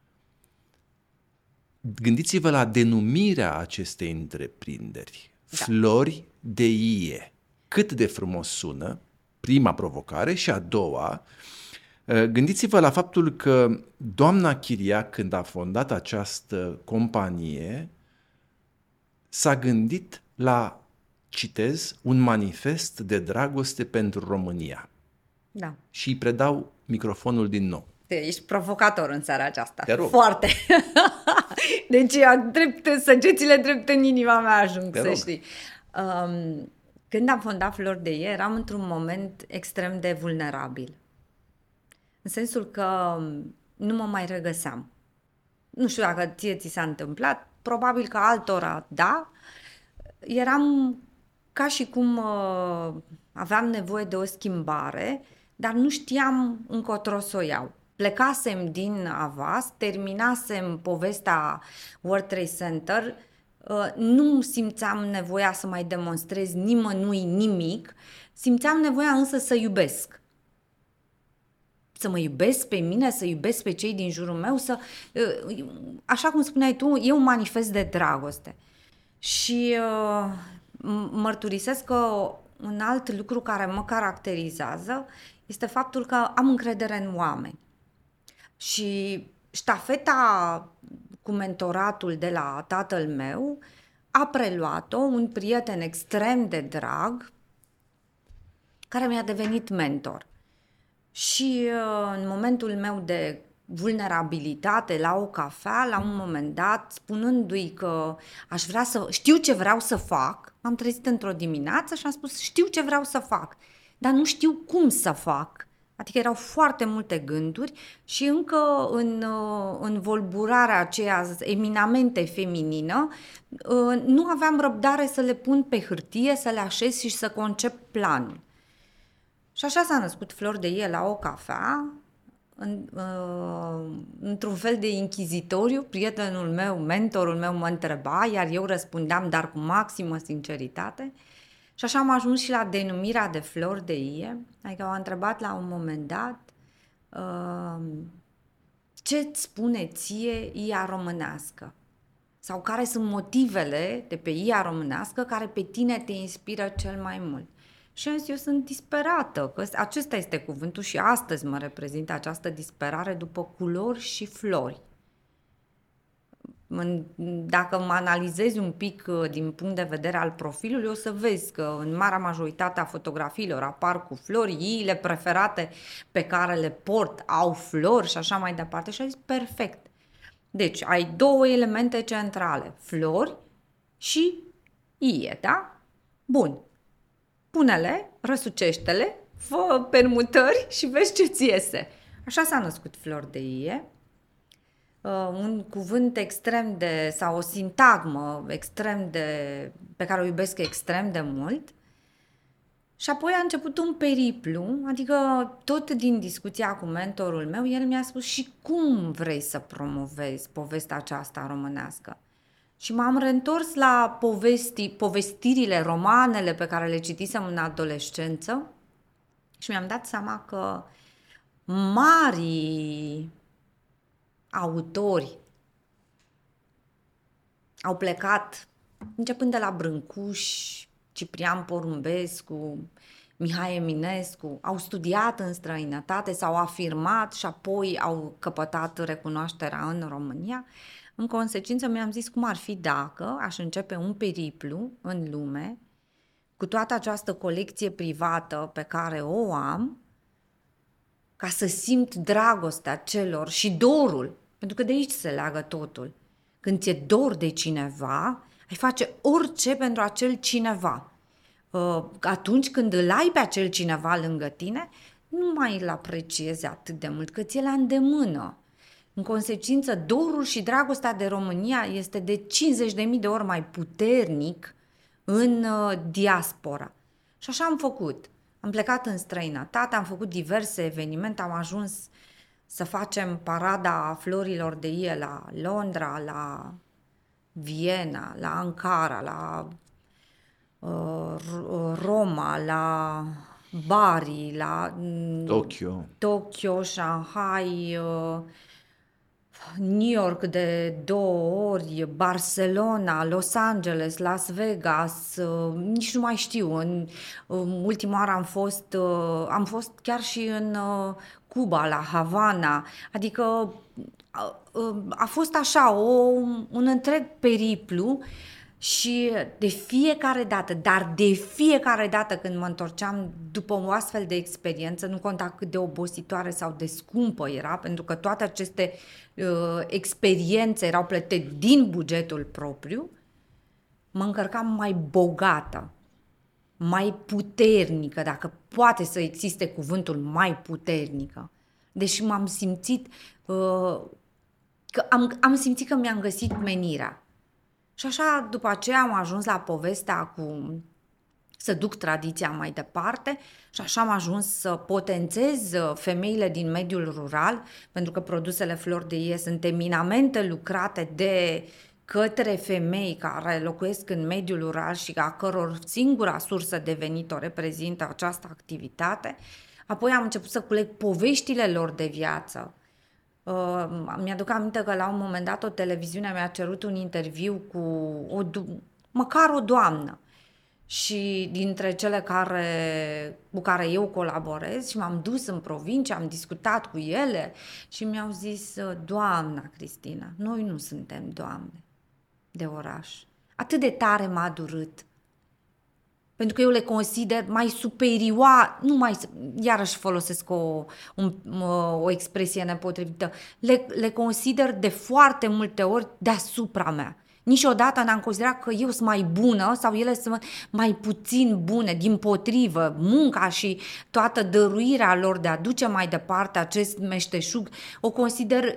Gândiți-vă la denumirea acestei întreprinderi. Da. Flori de Ie. Cât de frumos sună, prima provocare, și a doua, gândiți-vă la faptul că doamna Chiriac, când a fondat această companie, s-a gândit la, citez, un manifest de dragoste pentru România. Da. Și îi predau microfonul din nou. Ești provocator în seara aceasta. Te rog. Foarte. Deci drept, săgețile drept în inima mea ajung, Te să rog. știi. Um, Când am fondat Flori de Ie, eram într-un moment extrem de vulnerabil. În sensul că nu mă mai regăseam. Nu știu dacă ție ți s-a întâmplat, probabil că altora da. Eram ca și cum uh, aveam nevoie de o schimbare, dar nu știam încotro să o iau. Plecasem din Avast, terminasem povestea World Trade Center, uh, nu simțeam nevoia să mai demonstrez nimănui nimic, simțeam nevoia însă să iubesc. Să mă iubesc pe mine, să iubesc pe cei din jurul meu, să, uh, așa cum spuneai tu, e un manifest de dragoste. Și uh, mărturisesc că un alt lucru care mă caracterizează este faptul că am încredere în oameni. Și ștafeta cu mentoratul de la tatăl meu a preluat-o un prieten extrem de drag care mi-a devenit mentor. Și în momentul meu de vulnerabilitate la o cafea, la un moment dat, spunându-i că aș vrea să știu ce vreau să fac, m-am trezit într-o dimineață și am spus știu ce vreau să fac, dar nu știu cum să fac. Adică erau foarte multe gânduri și încă în, în volburarea aceea eminamente feminină nu aveam răbdare să le pun pe hârtie, să le așez și să concep planul. Și așa s-a născut Flori de Ie la o cafea, în, uh, într-un fel de inchizitoriu. Prietenul meu, mentorul meu mă întreba, iar eu răspundeam, dar cu maximă sinceritate. Și așa am ajuns și la denumirea de Flori de Ie, adică m-a întrebat la un moment dat uh, ce-ți spune ție ia românească? Sau care sunt motivele de pe ia românească care pe tine te inspiră cel mai mult? Și am zis, eu sunt disperată, că acesta este cuvântul și astăzi mă reprezintă această disperare după culori și flori. Dacă mă analizezi un pic din punct de vedere al profilului, o să vezi că în marea majoritate a fotografiilor apar cu flori, iile preferate pe care le port au flori și așa mai departe. Și am zis, perfect. Deci, ai două elemente centrale, flori și ie, da? Bun. Pune-le, răsucește-le, fă permutări și vezi ce-ți iese. Așa s-a născut Flori de Ie. Uh, un cuvânt extrem de, sau o sintagmă extrem de, pe care o iubesc extrem de mult. Și apoi a început un periplu, adică tot din discuția cu mentorul meu, el mi-a spus și cum vrei să promovezi povestea aceasta românească. Și m-am reîntors la povesti, povestirile, romanele pe care le citisem în adolescență și mi-am dat seama că marii autori au plecat începând de la Brâncuș, Ciprian Porumbescu, Mihai Eminescu, au studiat în străinătate, s-au afirmat și apoi au căpătat recunoașterea în România. În consecință mi-am zis cum ar fi dacă aș începe un periplu în lume cu toată această colecție privată pe care o am, ca să simt dragostea celor și dorul, pentru că de aici se leagă totul. Când ți-e dor de cineva, ai face orice pentru acel cineva. Atunci când îl ai pe acel cineva lângă tine, nu mai îl apreciezi atât de mult, că ți-e la îndemână. În consecință, dorul și dragostea de România este de cincizeci de mii de ori mai puternic în diaspora. Și așa am făcut. Am plecat în străinătate, am făcut diverse evenimente, am ajuns să facem parada florilor de ie la Londra, la Viena, la Ankara, la uh, Roma, la Bari, la Tokyo, Tokyo, Shanghai, uh, New York de două ori, Barcelona, Los Angeles, Las Vegas, uh, nici nu mai știu. În uh, ultima oară am fost, uh, am fost chiar și în uh, Cuba, la Havana. Adică uh, uh, a fost așa o, un întreg periplu și de fiecare dată, dar de fiecare dată când mă întorceam după o astfel de experiență, nu conta cât de obositoare sau de scumpă era, pentru că toate aceste uh, experiențe erau plătite din bugetul propriu, mă încărcam mai bogată. mai puternică, dacă poate să existe cuvântul mai puternică. Deci m-am simțit uh, că am, am simțit că mi-am găsit menirea. Și așa, după aceea am ajuns la povestea cu să duc tradiția mai departe și așa am ajuns să potențez femeile din mediul rural, pentru că produsele Flor de Ie sunt eminamente lucrate de către femei care locuiesc în mediul rural și a căror singura sursă de venit o reprezintă această activitate. Apoi am început să culeg poveștile lor de viață. Uh, mi-aduc aminte că la un moment dat o televiziune mi-a cerut un interviu cu o, măcar o doamnă. Și dintre cele care, cu care eu colaborez și m-am dus în provincie, am discutat cu ele și mi-au zis: Doamna Cristina, noi nu suntem doamne de oraș. Atât de tare m-a durât. Pentru că eu le consider mai superioare, nu mai, iarăși folosesc o, un, o expresie nepotrivită, le, le consider de foarte multe ori deasupra mea. Niciodată n-am considerat că eu sunt mai bună sau ele sunt mai puțin bune, dimpotrivă, munca și toată dăruirea lor de a duce mai departe acest meșteșug o consider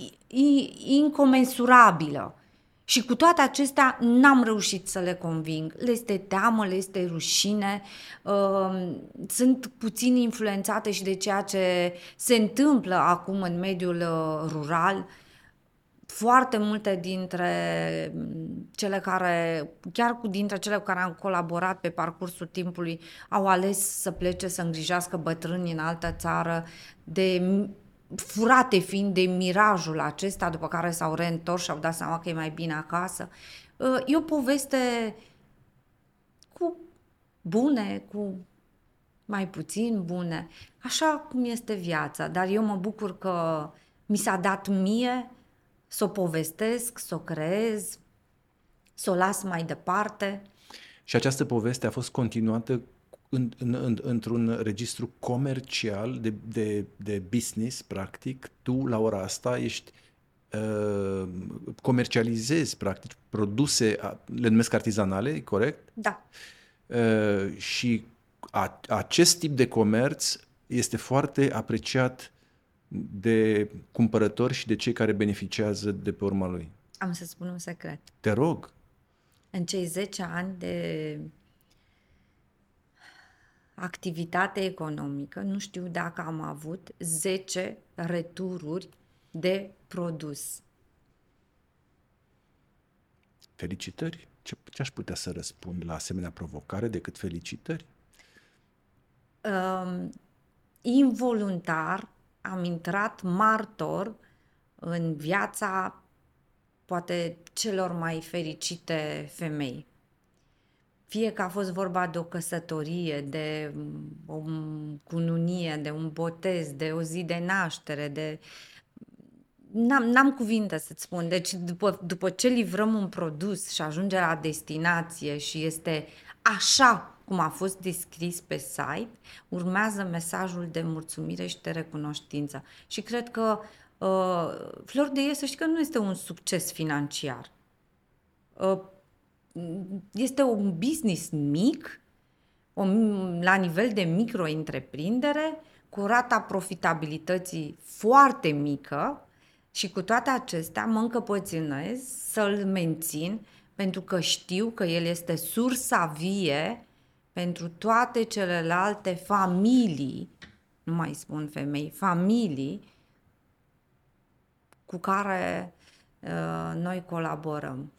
incomensurabilă. Și cu toate acestea n-am reușit să le conving. Le este teamă, le este rușine, uh, sunt puțin influențate și de ceea ce se întâmplă acum în mediul uh, rural. Foarte multe dintre cele care, chiar cu dintre cele cu care am colaborat pe parcursul timpului, au ales să plece să îngrijească bătrâni în altă țară, de furate fiind de mirajul acesta, după care s-au reîntors și au dat seama că e mai bine acasă. E o poveste cu bune, cu mai puțin bune, așa cum este viața, dar eu mă bucur că mi s-a dat mie să o povestesc, să o creez, să o las mai departe. Și această poveste a fost continuată în, în, în, într-un registru comercial de, de, de business, practic. Tu, la ora asta, ești uh, comercializezi, practic, produse, le numesc artizanale, corect? Da. Uh, și a, acest tip de comerț este foarte apreciat de cumpărători și de cei care beneficiază de pe urma lui. Am să spun un secret. Te rog. În cei zece ani de activitate economică, nu știu dacă am avut zece retururi de produs. Felicitări. Ce, ce aș putea să răspund la asemenea provocare decât felicitări? Um, involuntar am intrat martor în viața poate celor mai fericite femei. Fie că a fost vorba de o căsătorie, de o cununie, de un botez, de o zi de naștere, de... N-am, n-am cuvinte să-ți spun. Deci după, după ce livrăm un produs și ajunge la destinație și este așa cum a fost descris pe site, urmează mesajul de mulțumire și de recunoștință. Și cred că uh, Flor de Ie, să știi că nu este un succes financiar. Uh, este un business mic, o, la nivel de micro-întreprindere, cu rata profitabilității foarte mică și cu toate acestea mă încăpățânez să-l mențin pentru că știu că el este sursa vie pentru toate celelalte familii, nu mai spun femei, familii cu care uh, noi colaborăm.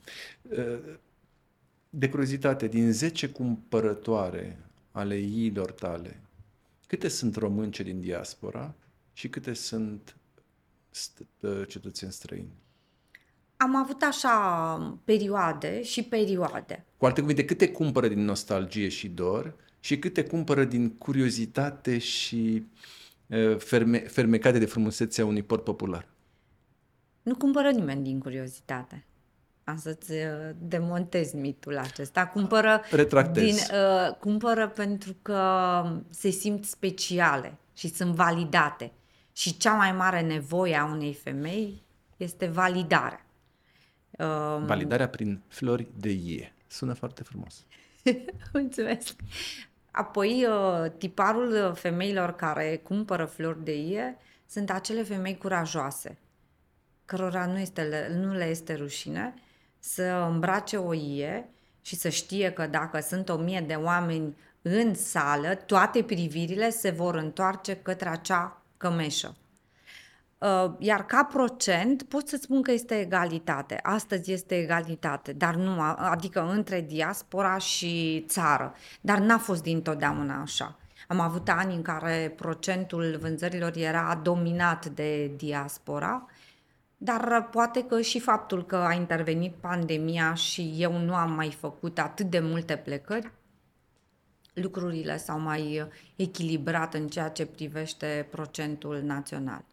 De curiozitate, din zece cumpărătoare ale iilor tale, câte sunt românce din diaspora și câte sunt st- cetățeni străini? Am avut așa perioade și perioade. Cu alte cuvinte, câte cumpără din nostalgie și dor și câte cumpără din curiozitate și uh, ferme, fermecate de frumusețea unui port popular? Nu cumpără nimeni din curiozitate. Am să-ți demontez mitul acesta. Cumpără, din, uh, cumpără pentru că se simt speciale și sunt validate. Și cea mai mare nevoie a unei femei este validarea. Validarea prin flori de ie. Sună foarte frumos. Mulțumesc! Apoi, tiparul femeilor care cumpără flori de ie sunt acele femei curajoase, cărora nu, este, nu le este rușine să îmbrace o ie și să știe că dacă sunt o mie de oameni în sală, toate privirile se vor întoarce către acea cămeșă. Iar ca procent pot să spun că este egalitate. Astăzi este egalitate, dar nu, adică între diaspora și țară. Dar n-a fost dintotdeauna așa. Am avut ani în care procentul vânzărilor era dominat de diaspora, dar poate că și faptul că a intervenit pandemia și eu nu am mai făcut atât de multe plecări, lucrurile s-au mai echilibrat în ceea ce privește procentul național.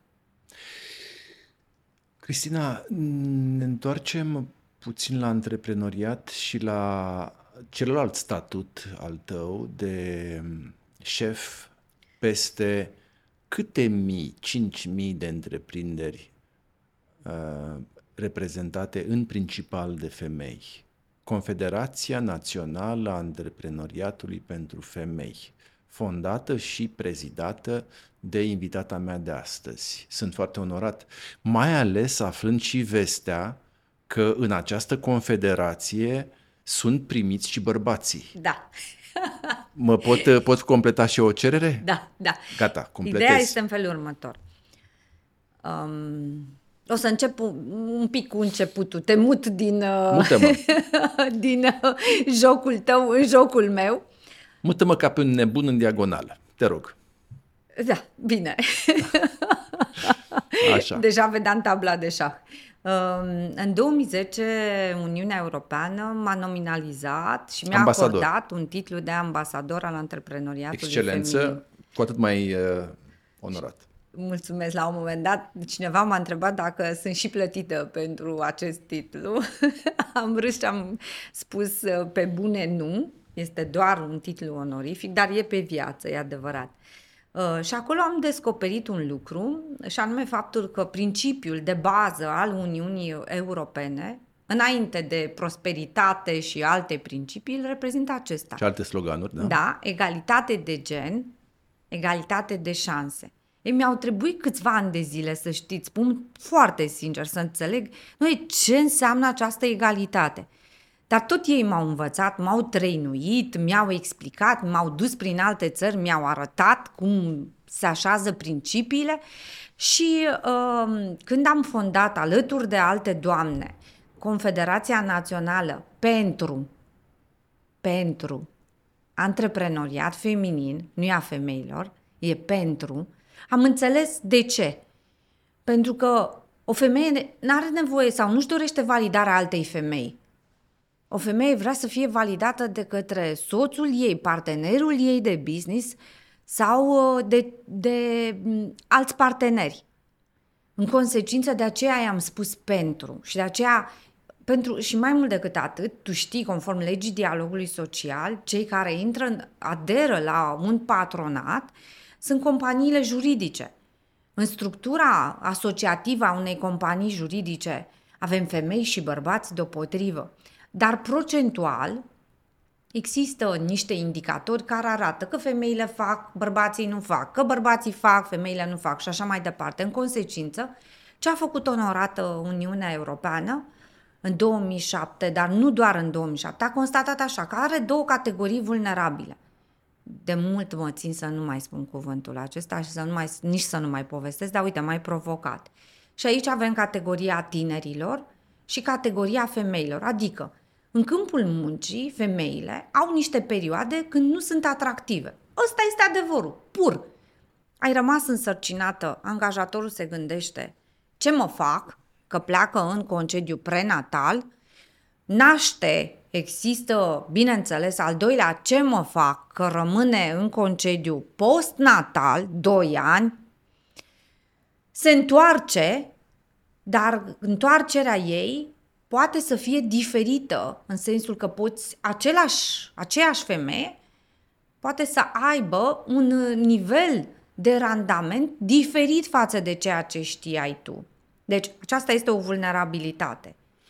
Cristina, ne întoarcem puțin la antreprenoriat și la celălalt statut al tău de șef peste câte mii, cinci mii de întreprinderi uh, reprezentate în principal de femei. Confederația Națională a Antreprenoriatului pentru Femei, fondată și prezidată de invitata mea de astăzi. Sunt foarte onorat, mai ales aflând și vestea că în această confederație sunt primiți și bărbații. Da. Mă pot, pot completa și o cerere? Da, da. Gata, completez. Ideea este în felul următor. Um, o să încep un pic cu începutul. Te mut din, uh, din uh, jocul tău în jocul meu. Mută-mă ca pe un nebun în diagonală. Te rog. Da, bine. Așa. Deja vedeam tabla de șah. În două mii zece, Uniunea Europeană m-a nominalizat și mi-a ambasador. acordat un titlu de ambasador al antreprenoriatului Excelență, feminin. Cu atât mai uh, onorat. Mulțumesc. La un moment dat, cineva m-a întrebat dacă sunt și plătită pentru acest titlu. Am râs și am spus pe bune nu. Este doar un titlu onorific, dar e pe viață, e adevărat. Uh, și acolo am descoperit un lucru, și anume faptul că principiul de bază al Uniunii Europene, înainte de prosperitate și alte principii, îl reprezintă acesta. Și alte sloganuri, da? Da, egalitate de gen, egalitate de șanse. Ei, mi-au trebuit câțiva ani de zile, să știți, spun foarte sincer, să înțeleg noi ce înseamnă această egalitate. Dar tot ei m-au învățat, m-au trăinuit, mi-au explicat, m-au dus prin alte țări, mi-au arătat cum se așează principiile și uh, când am fondat alături de alte doamne Confederația Națională pentru, pentru antreprenoriat feminin, nu e a femeilor, e pentru, am înțeles de ce. Pentru că o femeie n-are nevoie sau nu-și dorește validarea altei femei. O femeie vrea să fie validată de către soțul ei, partenerul ei de business sau de, de alți parteneri. În consecință, de aceea i-am spus pentru și de aceea, pentru, și mai mult decât atât, tu știi, conform legii dialogului social, cei care intră, aderă la un patronat, sunt companiile juridice. În structura asociativă a unei companii juridice avem femei și bărbați deopotrivă. Dar procentual există niște indicatori care arată că femeile fac, bărbații nu fac, că bărbații fac, femeile nu fac și așa mai departe. În consecință, ce a făcut onorată Uniunea Europeană în două mii șapte, dar nu doar în două mii șapte, a constatat așa că are două categorii vulnerabile. De mult mă țin să nu mai spun cuvântul acesta și să nu mai, nici să nu mai povestesc, dar uite, mai provocat. Și aici avem categoria tinerilor și categoria femeilor, adică în câmpul muncii, femeile au niște perioade când nu sunt atractive. Ăsta este adevărul, pur. Ai rămas însărcinată, angajatorul se gândește ce mă fac, că pleacă în concediu prenatal, naște, există, bineînțeles, al doilea ce mă fac, că rămâne în concediu postnatal, doi ani, se întoarce, dar întoarcerea ei poate să fie diferită, în sensul că poți, același, aceeași femeie poate să aibă un nivel de randament diferit față de ceea ce știai tu. Deci aceasta este o vulnerabilitate.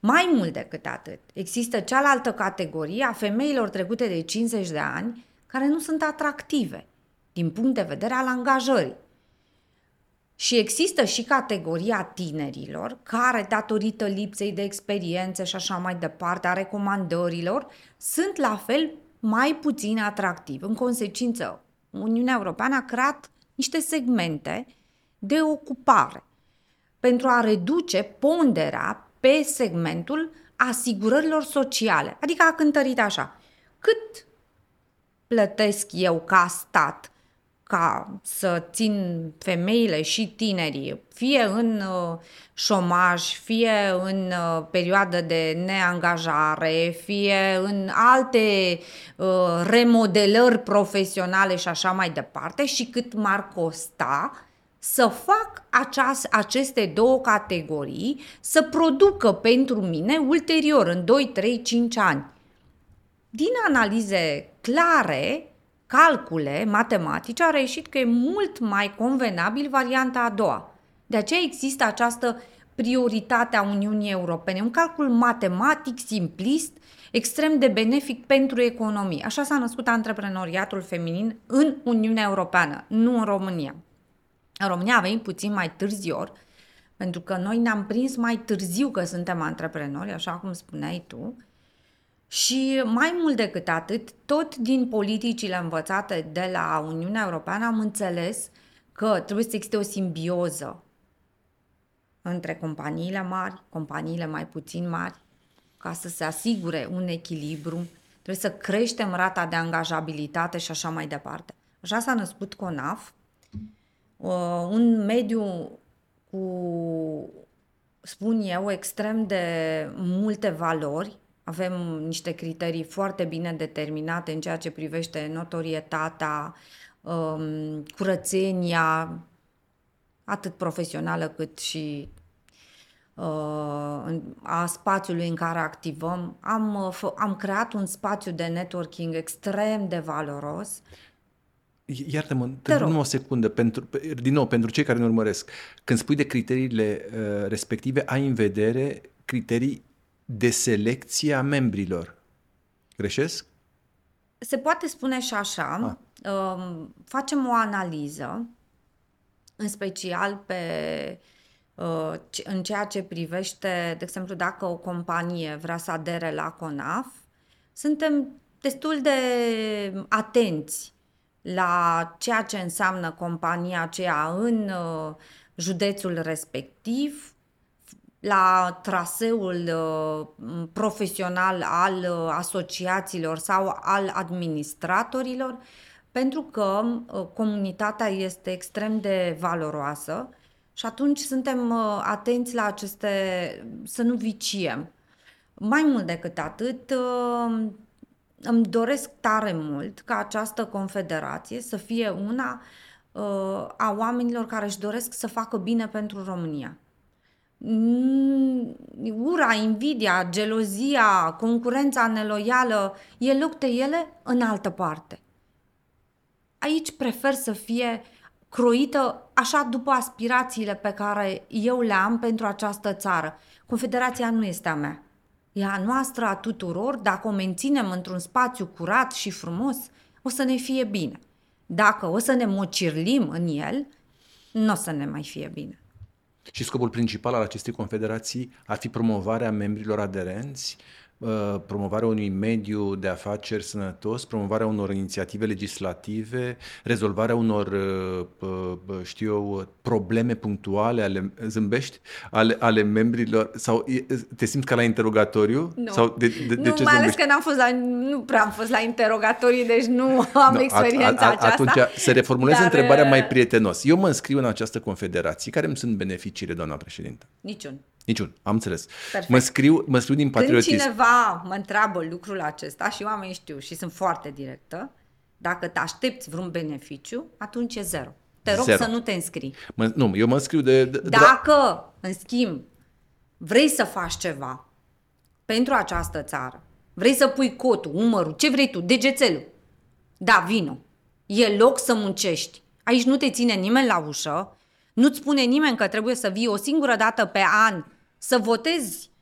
Mai mult decât atât, există cealaltă categorie a femeilor trecute de cincizeci de ani care nu sunt atractive din punct de vedere al angajării. Și există și categoria tinerilor care, datorită lipsei de experiențe și așa mai departe, a recomandărilor, sunt la fel mai puțin atractivi. În consecință, Uniunea Europeană a creat niște segmente de ocupare pentru a reduce ponderea pe segmentul asigurărilor sociale. Adică a cântărit așa: cât plătesc eu ca stat ca să țin femeile și tinerii, fie în uh, șomaj, fie în uh, perioadă de neangajare, fie în alte uh, remodelări profesionale și așa mai departe, și cât m-ar costa să fac aceas, aceste două categorii să producă pentru mine ulterior, în doi, trei, cinci ani. Din analize clare, calcule matematice, a reieșit că e mult mai convenabil varianta a doua. De aceea există această prioritate a Uniunii Europene, un calcul matematic, simplist, extrem de benefic pentru economie. Așa s-a născut antreprenoriatul feminin în Uniunea Europeană, nu în România. În România a venit puțin mai târziu, pentru că noi ne-am prins mai târziu că suntem antreprenori, așa cum spuneai tu. Și mai mult decât atât, tot din politicile învățate de la Uniunea Europeană am înțeles că trebuie să existe o simbioză între companiile mari, companiile mai puțin mari, ca să se asigure un echilibru. Trebuie să creștem rata de angajabilitate și așa mai departe. Așa s-a născut CONAF, un mediu cu, spun eu, extrem de multe valori. Avem niște criterii foarte bine determinate în ceea ce privește notorietatea, curățenia, atât profesională cât și a spațiului în care activăm. Am, am creat un spațiu de networking extrem de valoros. Iartă-mă, numai o secundă, pentru, din nou, pentru cei care ne urmăresc. Când spui de criteriile uh, respective, ai în vedere criterii de selecție a membrilor. Greșesc? Se poate spune și așa. Uh, facem o analiză, în special pe, uh, în ceea ce privește, de exemplu, dacă o companie vrea să adere la CONAF, suntem destul de atenți la ceea ce înseamnă compania aceea în uh, județul respectiv, la traseul uh, profesional al uh, asociațiilor sau al administratorilor, pentru că uh, comunitatea este extrem de valoroasă și atunci suntem uh, atenți la aceste, să nu viciem. Mai mult decât atât, uh, îmi doresc tare mult ca această confederație să fie una uh, a oamenilor care își doresc să facă bine pentru România. Ura, invidia, gelozia, concurența neloială, e loc de ele în altă parte. Aici prefer să fie croită așa după aspirațiile pe care eu le am pentru această țară. Confederația nu este a mea. E a noastră, a tuturor. Dacă o menținem într-un spațiu curat și frumos, o să ne fie bine. Dacă o să ne mocirlim în el, nu o să ne mai fie bine. Și scopul principal al acestei confederații ar fi promovarea membrilor aderenți, promovarea unui mediu de afaceri sănătos, promovarea unor inițiative legislative, rezolvarea unor, știu eu, probleme punctuale ale, zâmbești, ale, ale membrilor, sau te simți ca la interogatoriu? Nu, sau de, de, de nu ce mai ales zâmbești? că n-am fost la, nu prea am fost la interogatoriu, deci nu am no, experiența a, a, aceasta. Atunci se reformulează dar, întrebarea mai prietenos. Eu mă înscriu în această confederație. Care îmi sunt beneficiile, doamna președintă? Niciun. Niciun, am înțeles. Perfect. Mă scriu, mă scriu din patriotism. Când cineva mă întreabă lucrul acesta, și oamenii știu și sunt foarte directă, dacă te aștepți vreun beneficiu, atunci e zero. Te rog zero. Să nu te înscrii. Mă, nu, eu mă înscriu de... de dacă, în schimb, vrei să faci ceva pentru această țară, vrei să pui cotul, umărul, ce vrei tu, degețelul, da, vino. E loc să muncești. Aici nu te ține nimeni la ușă, nu-ți spune nimeni că trebuie să vii o singură dată pe an să votezi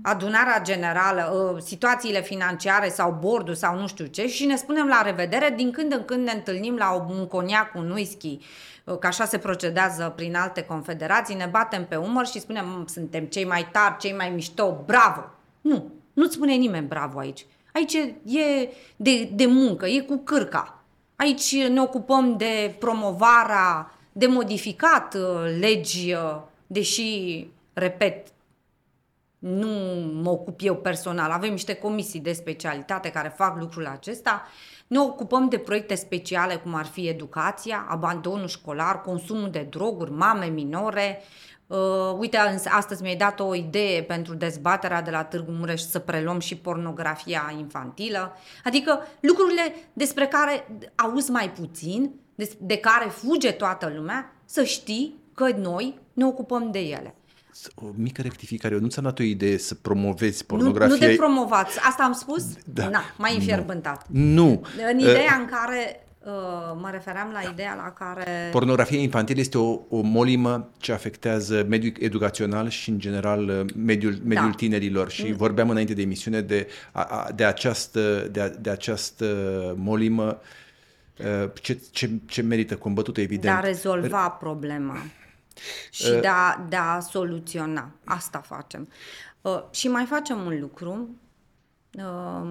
adunarea generală, situațiile financiare sau bordul sau nu știu ce și ne spunem la revedere, din când în când ne întâlnim la un coniac, un whisky, că așa se procedează prin alte confederații, ne batem pe umăr și spunem suntem cei mai tari, cei mai mișto, bravo! Nu, nu-ți spune nimeni bravo aici. Aici e de, de muncă, e cu cârca. Aici ne ocupăm de promovarea, de modificat legi, deși, repet, nu mă ocup eu personal. Avem niște comisii de specialitate care fac lucrul acesta. Ne ocupăm de proiecte speciale, cum ar fi educația, abandonul școlar, consumul de droguri, mame minore. Uh, uite, astăzi mi-ai dat o idee pentru dezbaterea de la Târgu Mureș să preluăm și pornografia infantilă. Adică lucrurile despre care auzi mai puțin, de, de care fuge toată lumea, să știi că noi ne ocupăm de ele. O mică rectificare, eu nu ți-am dat o idee să promovezi pornografia. Nu, nu de promovați, asta am spus? Da. Na, mai înfierbântat. Nu. În ideea uh, în care, uh, mă refeream la ideea la care... Pornografia infantilă este o, o molimă ce afectează mediul educațional și, în general, mediul, mediul da. tinerilor. Și mm. vorbeam înainte de emisiune de, de, această, de, de această molimă ce, ce, ce merită combătută, evident. De a rezolva problema. Și de a, de a soluționa. Asta facem. Uh, și mai facem un lucru. Uh,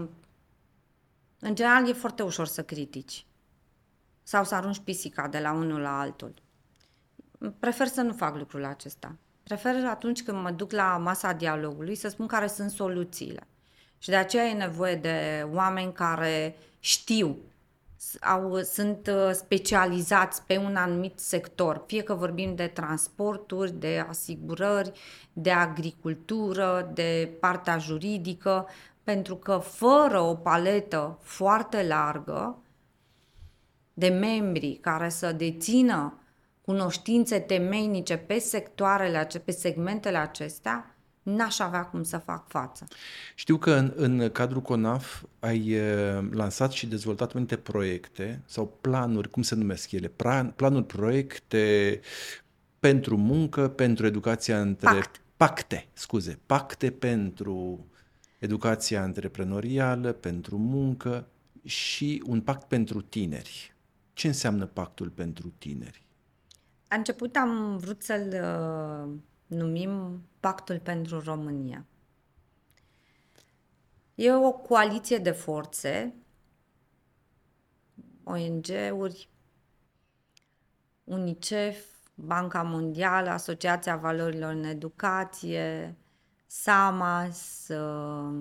în general e foarte ușor să critici. Sau să arunci pisica de la unul la altul. Prefer să nu fac lucrul acesta. Prefer atunci când mă duc la masa dialogului să spun care sunt soluțiile. Și de aceea e nevoie de oameni care știu, Au, sunt specializați pe un anumit sector, fie că vorbim de transporturi, de asigurări, de agricultură, de partea juridică, pentru că fără o paletă foarte largă de membri care să dețină cunoștințe temeinice pe sectoarele, pe segmentele acestea, n-aș avea cum să fac față. Știu că în, în cadrul CONAF ai uh, lansat și dezvoltat multe proiecte sau planuri, cum se numesc ele? Plan, planuri, proiecte pentru muncă, pentru educația între... Pact. Pacte, scuze. Pacte pentru educația antreprenorială, pentru muncă și un pact pentru tineri. Ce înseamnă pactul pentru tineri? La început am vrut să-l uh, numim Pactul pentru România. E o coaliție de forțe, O N G-uri, UNICEF, Banca Mondială, Asociația Valorilor în Educație, SAMAS, uh,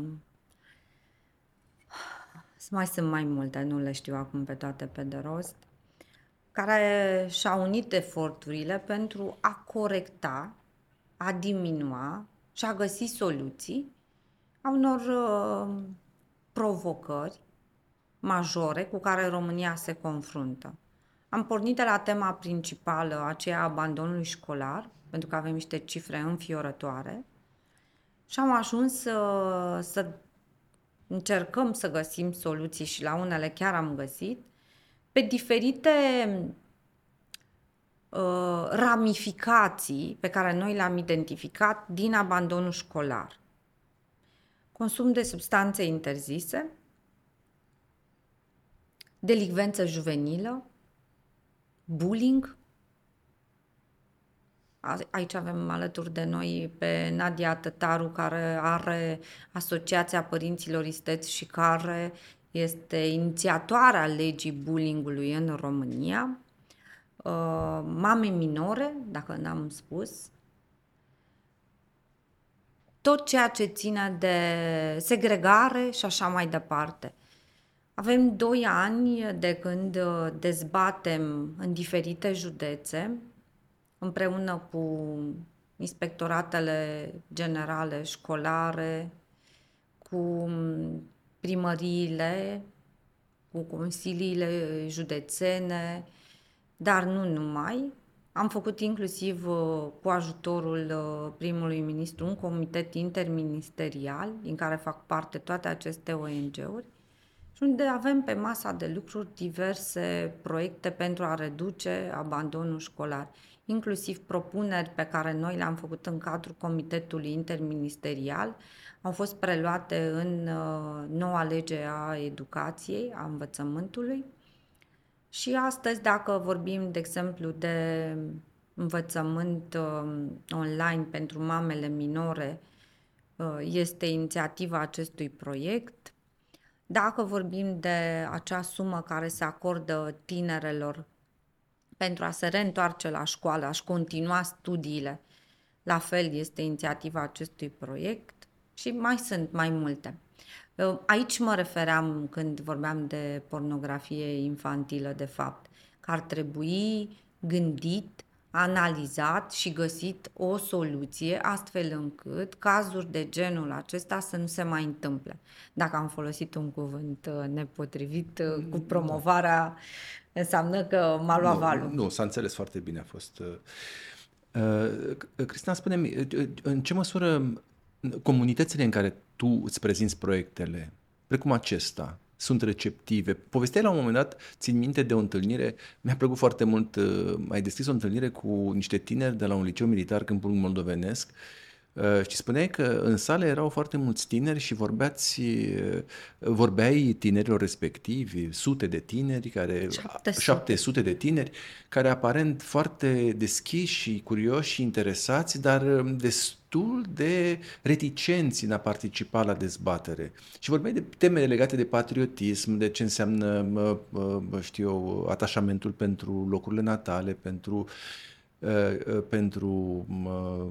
mai sunt mai multe, nu le știu acum pe toate pe de rost, care și-au unit eforturile pentru a corecta, a diminua și a găsi soluții a unor uh, provocări majore cu care România se confruntă. Am pornit de la tema principală, aceea abandonului școlar, pentru că avem niște cifre înfiorătoare și am ajuns să, să încercăm să găsim soluții și la unele chiar am găsit, pe diferite uh, ramificații pe care noi le-am identificat din abandonul școlar. Consum de substanțe interzise, delicvență juvenilă, bullying. Aici avem alături de noi pe Nadia Tătaru, care are Asociația Părinților Isteți și care este inițiatoarea legii bullyingului în România. Mame minore, dacă n-am spus. Tot ceea ce ține de segregare și așa mai departe. Avem doi ani de când dezbatem în diferite județe, împreună cu inspectoratele generale școlare, cu primăriile, cu consiliile județene, dar nu numai. Am făcut inclusiv cu ajutorul primului ministru un comitet interministerial din care fac parte toate aceste O N G-uri și unde avem pe masa de lucruri diverse proiecte pentru a reduce abandonul școlar. inclusiv propuneri pe care noi le-am făcut în cadrul Comitetului Interministerial, au fost preluate în uh, noua lege a educației, a învățământului. Și astăzi, dacă vorbim, de exemplu, de învățământ uh, online pentru mamele minore, uh, este inițiativa acestui proiect. Dacă vorbim de acea sumă care se acordă tinerelor pentru a se reîntoarce la școală, a-și continua studiile, la fel este inițiativa acestui proiect și mai sunt mai multe. Aici mă refeream când vorbeam de pornografie infantilă, de fapt, că ar trebui gândit, analizat și găsit o soluție astfel încât cazuri de genul acesta să nu se mai întâmple. Dacă am folosit un cuvânt nepotrivit cu promovarea, înseamnă că m-a luat nu, valul. Nu, s-a înțeles foarte bine, a fost... Uh, Cristina, spune-mi, în ce măsură comunitățile în care tu îți prezinți proiectele, precum acesta, sunt receptive? Povesteai la un moment dat, țin minte de o întâlnire, mi-a plăcut foarte mult, ai deschis o întâlnire cu niște tineri de la un liceu militar Câmpul Moldovenesc și spuneai că în sală erau foarte mulți tineri și vorbeați, vorbeai tinerilor respectivi, sute de tineri, care, șapte sute de tineri, care aparent foarte deschiși și curioși și interesați, dar destul de reticenți în a participa la dezbatere. Și vorbeai de teme legate de patriotism, de ce înseamnă, știu eu, atașamentul pentru locurile natale, pentru pentru uh,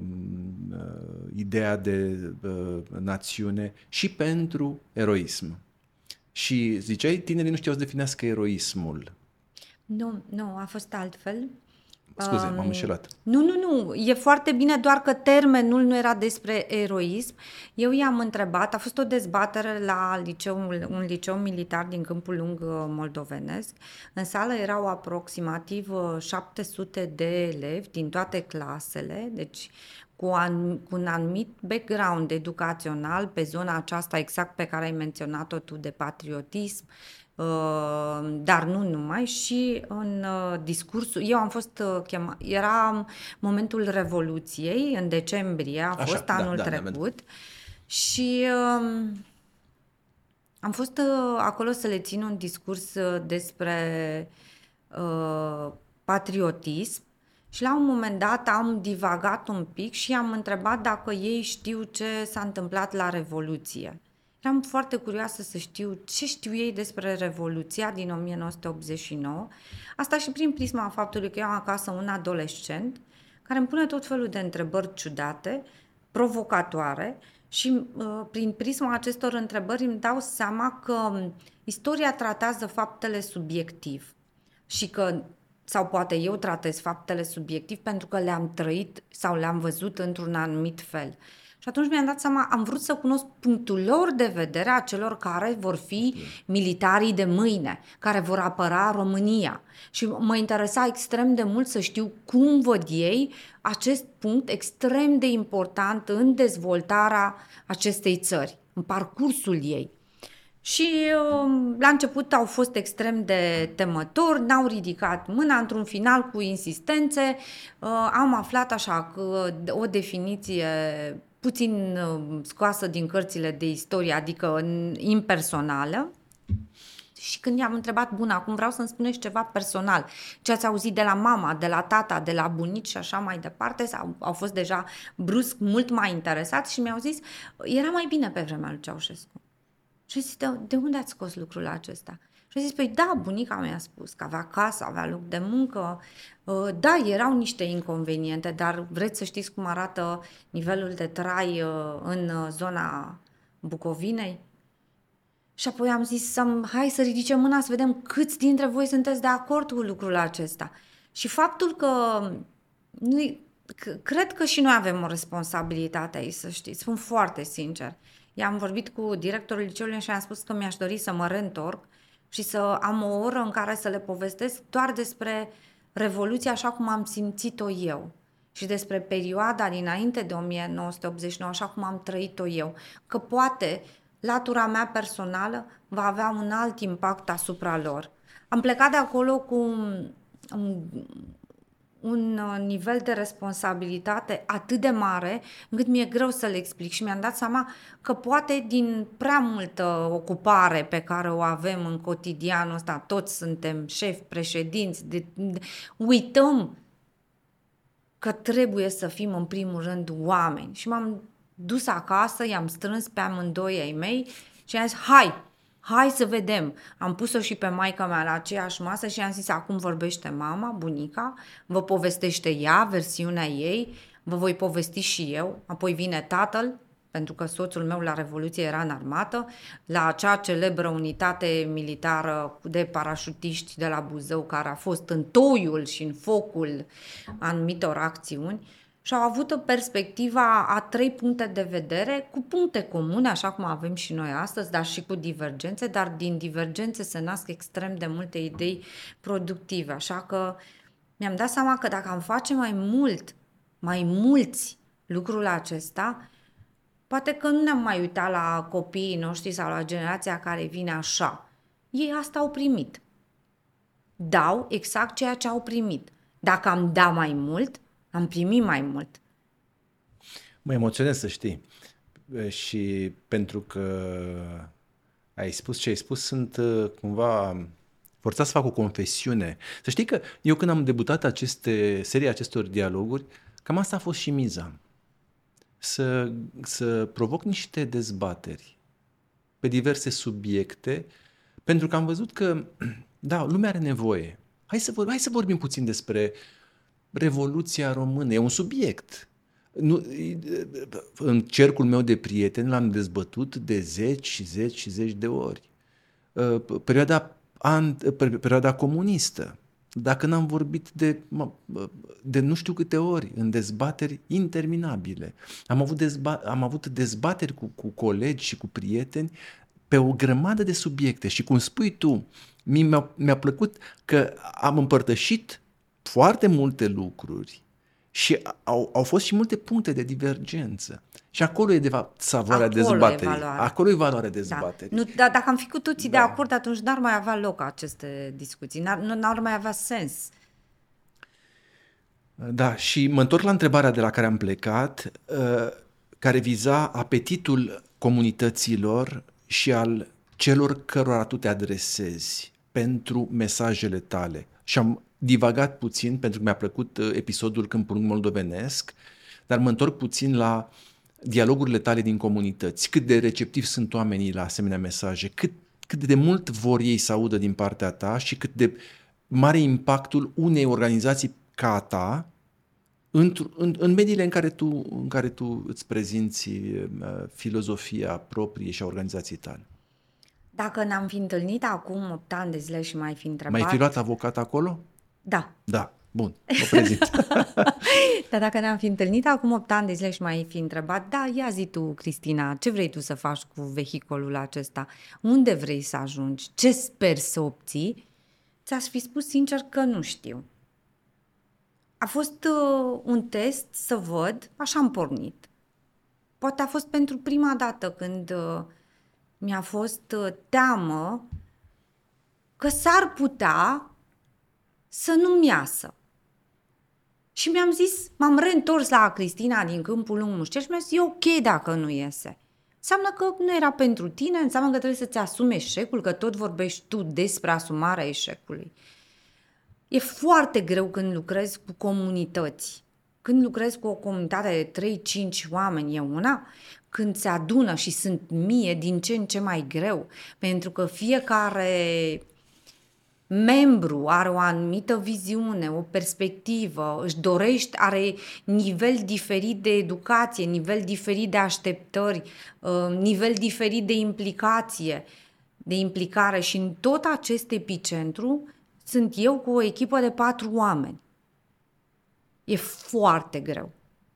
ideea de uh, națiune și pentru eroism. Și ziceai, tinerii nu știau să definească eroismul. Nu, nu, a fost altfel. Scuze, m-am înșelat. Nu, nu, nu, e foarte bine, doar că termenul nu era despre eroism. Eu i-am întrebat, a fost o dezbatere la liceul, un liceu militar din Câmpul Lung moldovenesc. În sală erau aproximativ șapte sute de elevi din toate clasele, deci cu, an, cu un anumit background educațional pe zona aceasta exact pe care ai menționat-o tu de patriotism, dar nu numai, și în discursul, eu am fost chemat, era momentul Revoluției, în decembrie, a Așa, fost da, anul da, trecut, da, și um, am fost uh, acolo să le țin un discurs despre uh, patriotism și la un moment dat am divagat un pic și am întrebat dacă ei știu ce s-a întâmplat la Revoluție. Eram foarte curioasă să știu ce știu ei despre Revoluția din o mie nouă sute optzeci și nouă. Asta și prin prisma faptului că eu am acasă un adolescent care îmi pune tot felul de întrebări ciudate, provocatoare, și uh, prin prisma acestor întrebări îmi dau seama că istoria tratează faptele subiectiv și că, sau poate eu tratez faptele subiectiv pentru că le-am trăit sau le-am văzut într-un anumit fel. Și atunci mi-am dat seama, am vrut să cunosc punctul lor de vedere a celor care vor fi militarii de mâine, care vor apăra România. Și mă interesa extrem de mult să știu cum văd ei acest punct extrem de important în dezvoltarea acestei țări, în parcursul ei. Și la început au fost extrem de temători, n-au ridicat mâna, într-un final cu insistențe am aflat așa că o definiție puțin scoasă din cărțile de istorie, adică impersonală. Și când i-am întrebat, bun, acum vreau să-mi spuneți ceva personal, ce ați auzit de la mama, de la tata, de la bunici și așa mai departe, sau au fost deja brusc mult mai interesați și mi-au zis, era mai bine pe vremea lui Ceaușescu. Și zis, de, de unde ați scos lucrul acesta? Și a zis, păi da, bunica mi-a spus că avea casă, avea loc de muncă, da, erau niște inconveniente, dar vreți să știți cum arată nivelul de trai în zona Bucovinei? Și apoi am zis, hai să ridicem mâna să vedem câți dintre voi sunteți de acord cu lucrul acesta. Și faptul că, cred că și noi avem o responsabilitate aici, să știți, spun foarte sincer. I-am vorbit cu directorul liceului și am spus că mi-aș dori să mă reîntorc și să am o oră în care să le povestesc doar despre Revoluția așa cum am simțit-o eu și despre perioada dinainte de o mie nouă sute optzeci și nouă așa cum am trăit-o eu. Că poate latura mea personală va avea un alt impact asupra lor. Am plecat de acolo cu un, un, un nivel de responsabilitate atât de mare încât mi-e greu să le explic și mi-am dat seama că poate din prea multă ocupare pe care o avem în cotidianul ăsta, toți suntem șefi, președinți, de, de, uităm că trebuie să fim în primul rând oameni. Și m-am dus acasă, i-am strâns pe amândoi ai mei și am zis, hai, hai să vedem. Am pus-o și pe maica mea la aceeași masă și am zis, acum vorbește mama, bunica, vă povestește ea, versiunea ei, vă voi povesti și eu, apoi vine tatăl, pentru că soțul meu la Revoluție era în armată, la acea celebră unitate militară de parașutiști de la Buzău, care a fost în toiul și în focul anumitor acțiuni, și au avut perspectiva a trei puncte de vedere, cu puncte comune, așa cum avem și noi astăzi, dar și cu divergențe, dar din divergențe se nasc extrem de multe idei productive, așa că mi-am dat seama că dacă am face mai mult, mai mulți lucrul acesta, poate că nu ne-am mai uitat la copiii noștri sau la generația care vine așa. Ei asta au primit. Dau exact ceea ce au primit. Dacă am da mai mult, am primit mai mult. Mă emoționez, să știi. Și pentru că ai spus ce ai spus, sunt cumva forțat să fac o confesiune. Să știi că eu când am debutat aceste seria acestor dialoguri, cam asta a fost și miza. Să, să provoc niște dezbateri pe diverse subiecte, pentru că am văzut că, da, lumea are nevoie. Hai să, vor, hai să vorbim puțin despre Revoluția Română. E un subiect. Nu, în cercul meu de prieteni l-am dezbătut de zeci și zeci și zeci de ori. Perioada, an, perioada comunistă. Dacă n-am vorbit de, de nu știu câte ori, în dezbateri interminabile. Am avut, dezba, am avut dezbateri cu, cu colegi și cu prieteni pe o grămadă de subiecte și cum spui tu, mi-a, mi-a plăcut că am împărtășit foarte multe lucruri și au, au fost și multe puncte de divergență. Și acolo e de fapt savoarea dezbaterii. Acolo e valoarea dezbaterii. Da. Nu, dar dacă am fi cu toții da. de acord, atunci n-ar mai avea loc aceste discuții, n-ar, n-ar mai avea sens. Da, și mă întorc la întrebarea de la care am plecat, care viza apetitul comunităților și al celor cărora tu te adresezi pentru mesajele tale. Și am divagat puțin, pentru că mi-a plăcut episodul Câmpul Moldovenesc, dar mă întorc puțin la dialogurile tale din comunități. Cât de receptivi sunt oamenii la asemenea mesaje, cât, cât de mult vor ei să audă din partea ta și cât de mare impactul unei organizații ca a ta în, în, în mediile în care, tu, în care tu îți prezinți uh, filozofia proprie și a organizației tale. Dacă ne-am fi întâlnit acum opt ani de zile și mai fi întrebat... Mai fi luat avocat acolo? Da. Da, bun, mă prezint. Dar dacă ne-am fi întâlnit acum opt ani de zile și mai fi întrebat, da, ia zi tu, Cristina, ce vrei tu să faci cu vehiculul acesta? Unde vrei să ajungi? Ce speri să obții? Ți-aș fi spus sincer că nu știu. A fost uh, un test să văd, așa am pornit. Poate a fost pentru prima dată când uh, mi-a fost uh, teamă că s-ar putea să nu-mi iasă. Și mi-am zis, m-am reîntors la Cristina din Câmpul Lung Mușcer și mi-a zis, e ok dacă nu iese. Înseamnă că nu era pentru tine, înseamnă că trebuie să-ți asumi eșecul, că tot vorbești tu despre asumarea eșecului. E foarte greu când lucrezi cu comunități. Când lucrezi cu o comunitate de trei cinci oameni e una, când se adună și sunt mie, din ce în ce mai greu, pentru că fiecare membru are o anumită viziune, o perspectivă, își dorește, are nivel diferit de educație, nivel diferit de așteptări, nivel diferit de implicație, de implicare și în tot acest epicentru sunt eu cu o echipă de patru oameni. E foarte greu.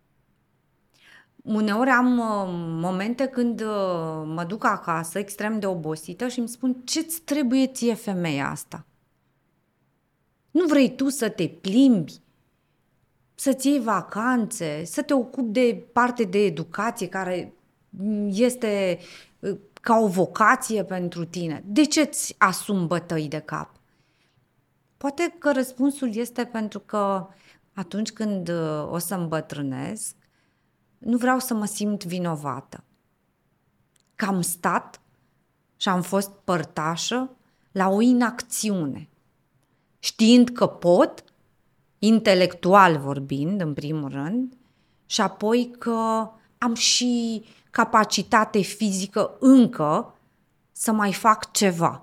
Uneori am momente când mă duc acasă extrem de obosită și îmi spun, ce-ți trebuie ție femeia asta? Nu vrei tu să te plimbi, să-ți iei vacanțe, să te ocupi de parte de educație care este ca o vocație pentru tine? De ce îți asumi bătăi de cap? Poate că răspunsul este pentru că atunci când o să îmbătrânesc, nu vreau să mă simt vinovată. Că am stat și am fost părtașă la o inacțiune, știind că pot, intelectual vorbind, în primul rând, și apoi că am și capacitate fizică încă să mai fac ceva.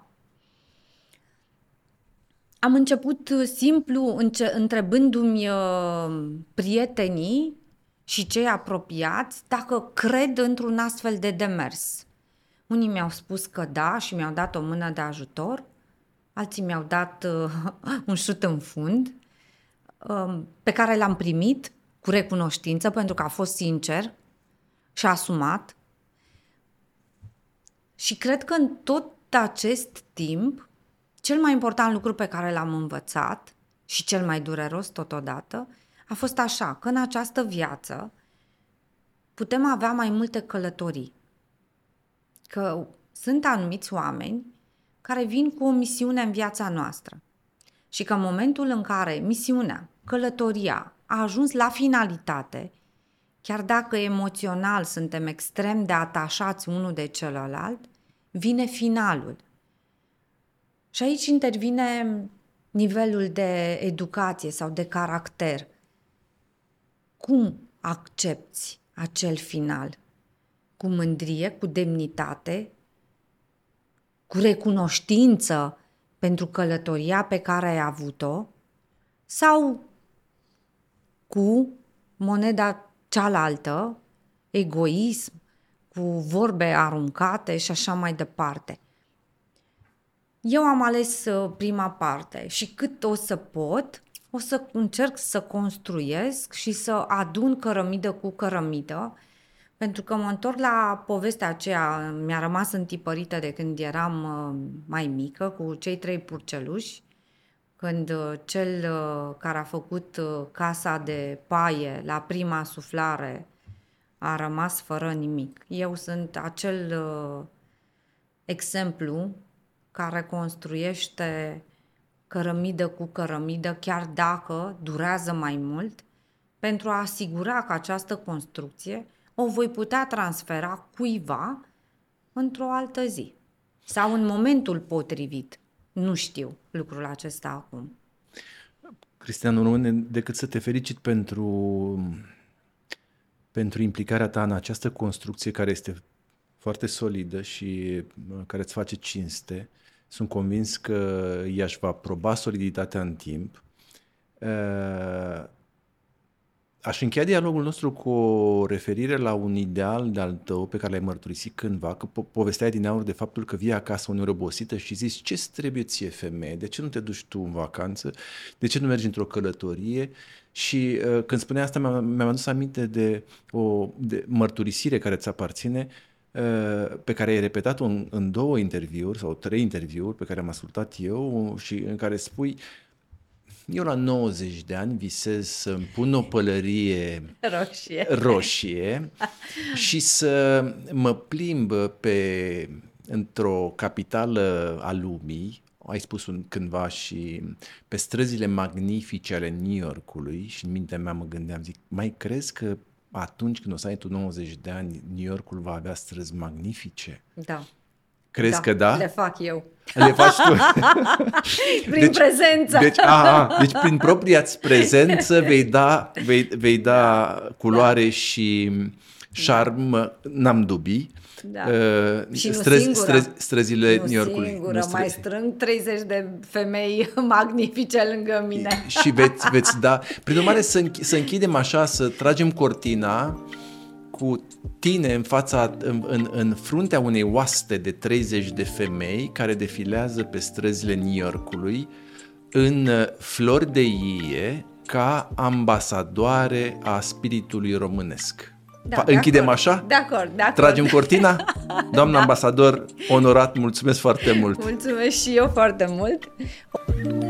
Am început simplu înce- întrebându-mi uh, prietenii și cei apropiați dacă cred într-un astfel de demers. Unii mi-au spus că da și mi-au dat o mână de ajutor, alții mi-au dat uh, un șut în fund, uh, pe care l-am primit cu recunoștință pentru că a fost sincer și asumat. Și cred că în tot acest timp, cel mai important lucru pe care l-am învățat și cel mai dureros totodată a fost așa, că în această viață putem avea mai multe călătorii. Că sunt anumiți oameni care vin cu o misiune în viața noastră și că în momentul în care misiunea, călătoria a ajuns la finalitate, chiar dacă emoțional suntem extrem de atașați unul de celălalt, vine finalul. Și aici intervine nivelul de educație sau de caracter. Cum accepți acel final? Cu mândrie, cu demnitate, cu recunoștință pentru călătoria pe care ai avut-o sau cu moneda cealaltă, egoism, cu vorbe aruncate și așa mai departe. Eu am ales prima parte și cât o să pot, o să încerc să construiesc și să adun cărămidă cu cărămidă, pentru că mă întorc la povestea aceea, mi-a rămas întipărită de când eram mai mică, cu cei trei purceluși, când cel care a făcut casa de paie la prima suflare a rămas fără nimic. Eu sunt acel exemplu care construiește cărămidă cu cărămidă, chiar dacă durează mai mult, pentru a asigura că această construcție o voi putea transfera cuiva într-o altă zi sau în momentul potrivit. Nu știu lucrul acesta acum. Cristian, nu rămâne decât să te felicit pentru, pentru implicarea ta în această construcție care este foarte solidă și care îți face cinste. Sunt convins că ea își va proba soliditatea în timp. Aș încheia dialogul nostru cu o referire la un ideal de-al tău pe care l-ai mărturisit cândva, că po- povesteai din aur de faptul că vii acasă uneori obosită și zici ce-ți trebuie ție femeie, de ce nu te duci tu în vacanță, de ce nu mergi într-o călătorie și uh, când spuneai asta mi-am, mi-am adus aminte de o de mărturisire care ți aparține, uh, pe care ai repetat-o în, în două interviuri sau trei interviuri pe care am ascultat eu și în care spui: eu la nouăzeci de ani visez să-mi pun o pălărie roșie, roșie și să mă plimb pe, într-o capitală a lumii, ai spus un, cândva, și pe străzile magnifice ale New Yorkului, și în mintea mea mă gândeam, zic, mai crezi că atunci când o să ai tu nouăzeci de ani, New Yorkul va avea străzi magnifice? Da. Crezi da, că da? Le fac eu. Le faci tu? Prin deci, prezență. Deci, aha, deci prin propria-ți prezență vei da, vei, vei da culoare da. și șarm, da. N-am dubii. Da. Uh, și străzi, nu străzi, străzile nu New Yorkului. Singură, nu străzi. mai strâng treizeci de femei magnifice lângă mine. Și veți, veți da. Prin urmare, să, înch- să închidem așa, să tragem cortina cu tine în fața, în, în, în fruntea unei oaste de treizeci de femei care defilează pe străzile New Yorkului în flori de ie ca ambasadoare a spiritului românesc. Da, Închidem acord, așa? De acord, de acord. Tragem cortina? Doamna ambasador onorat, mulțumesc foarte mult! Mulțumesc și eu foarte mult!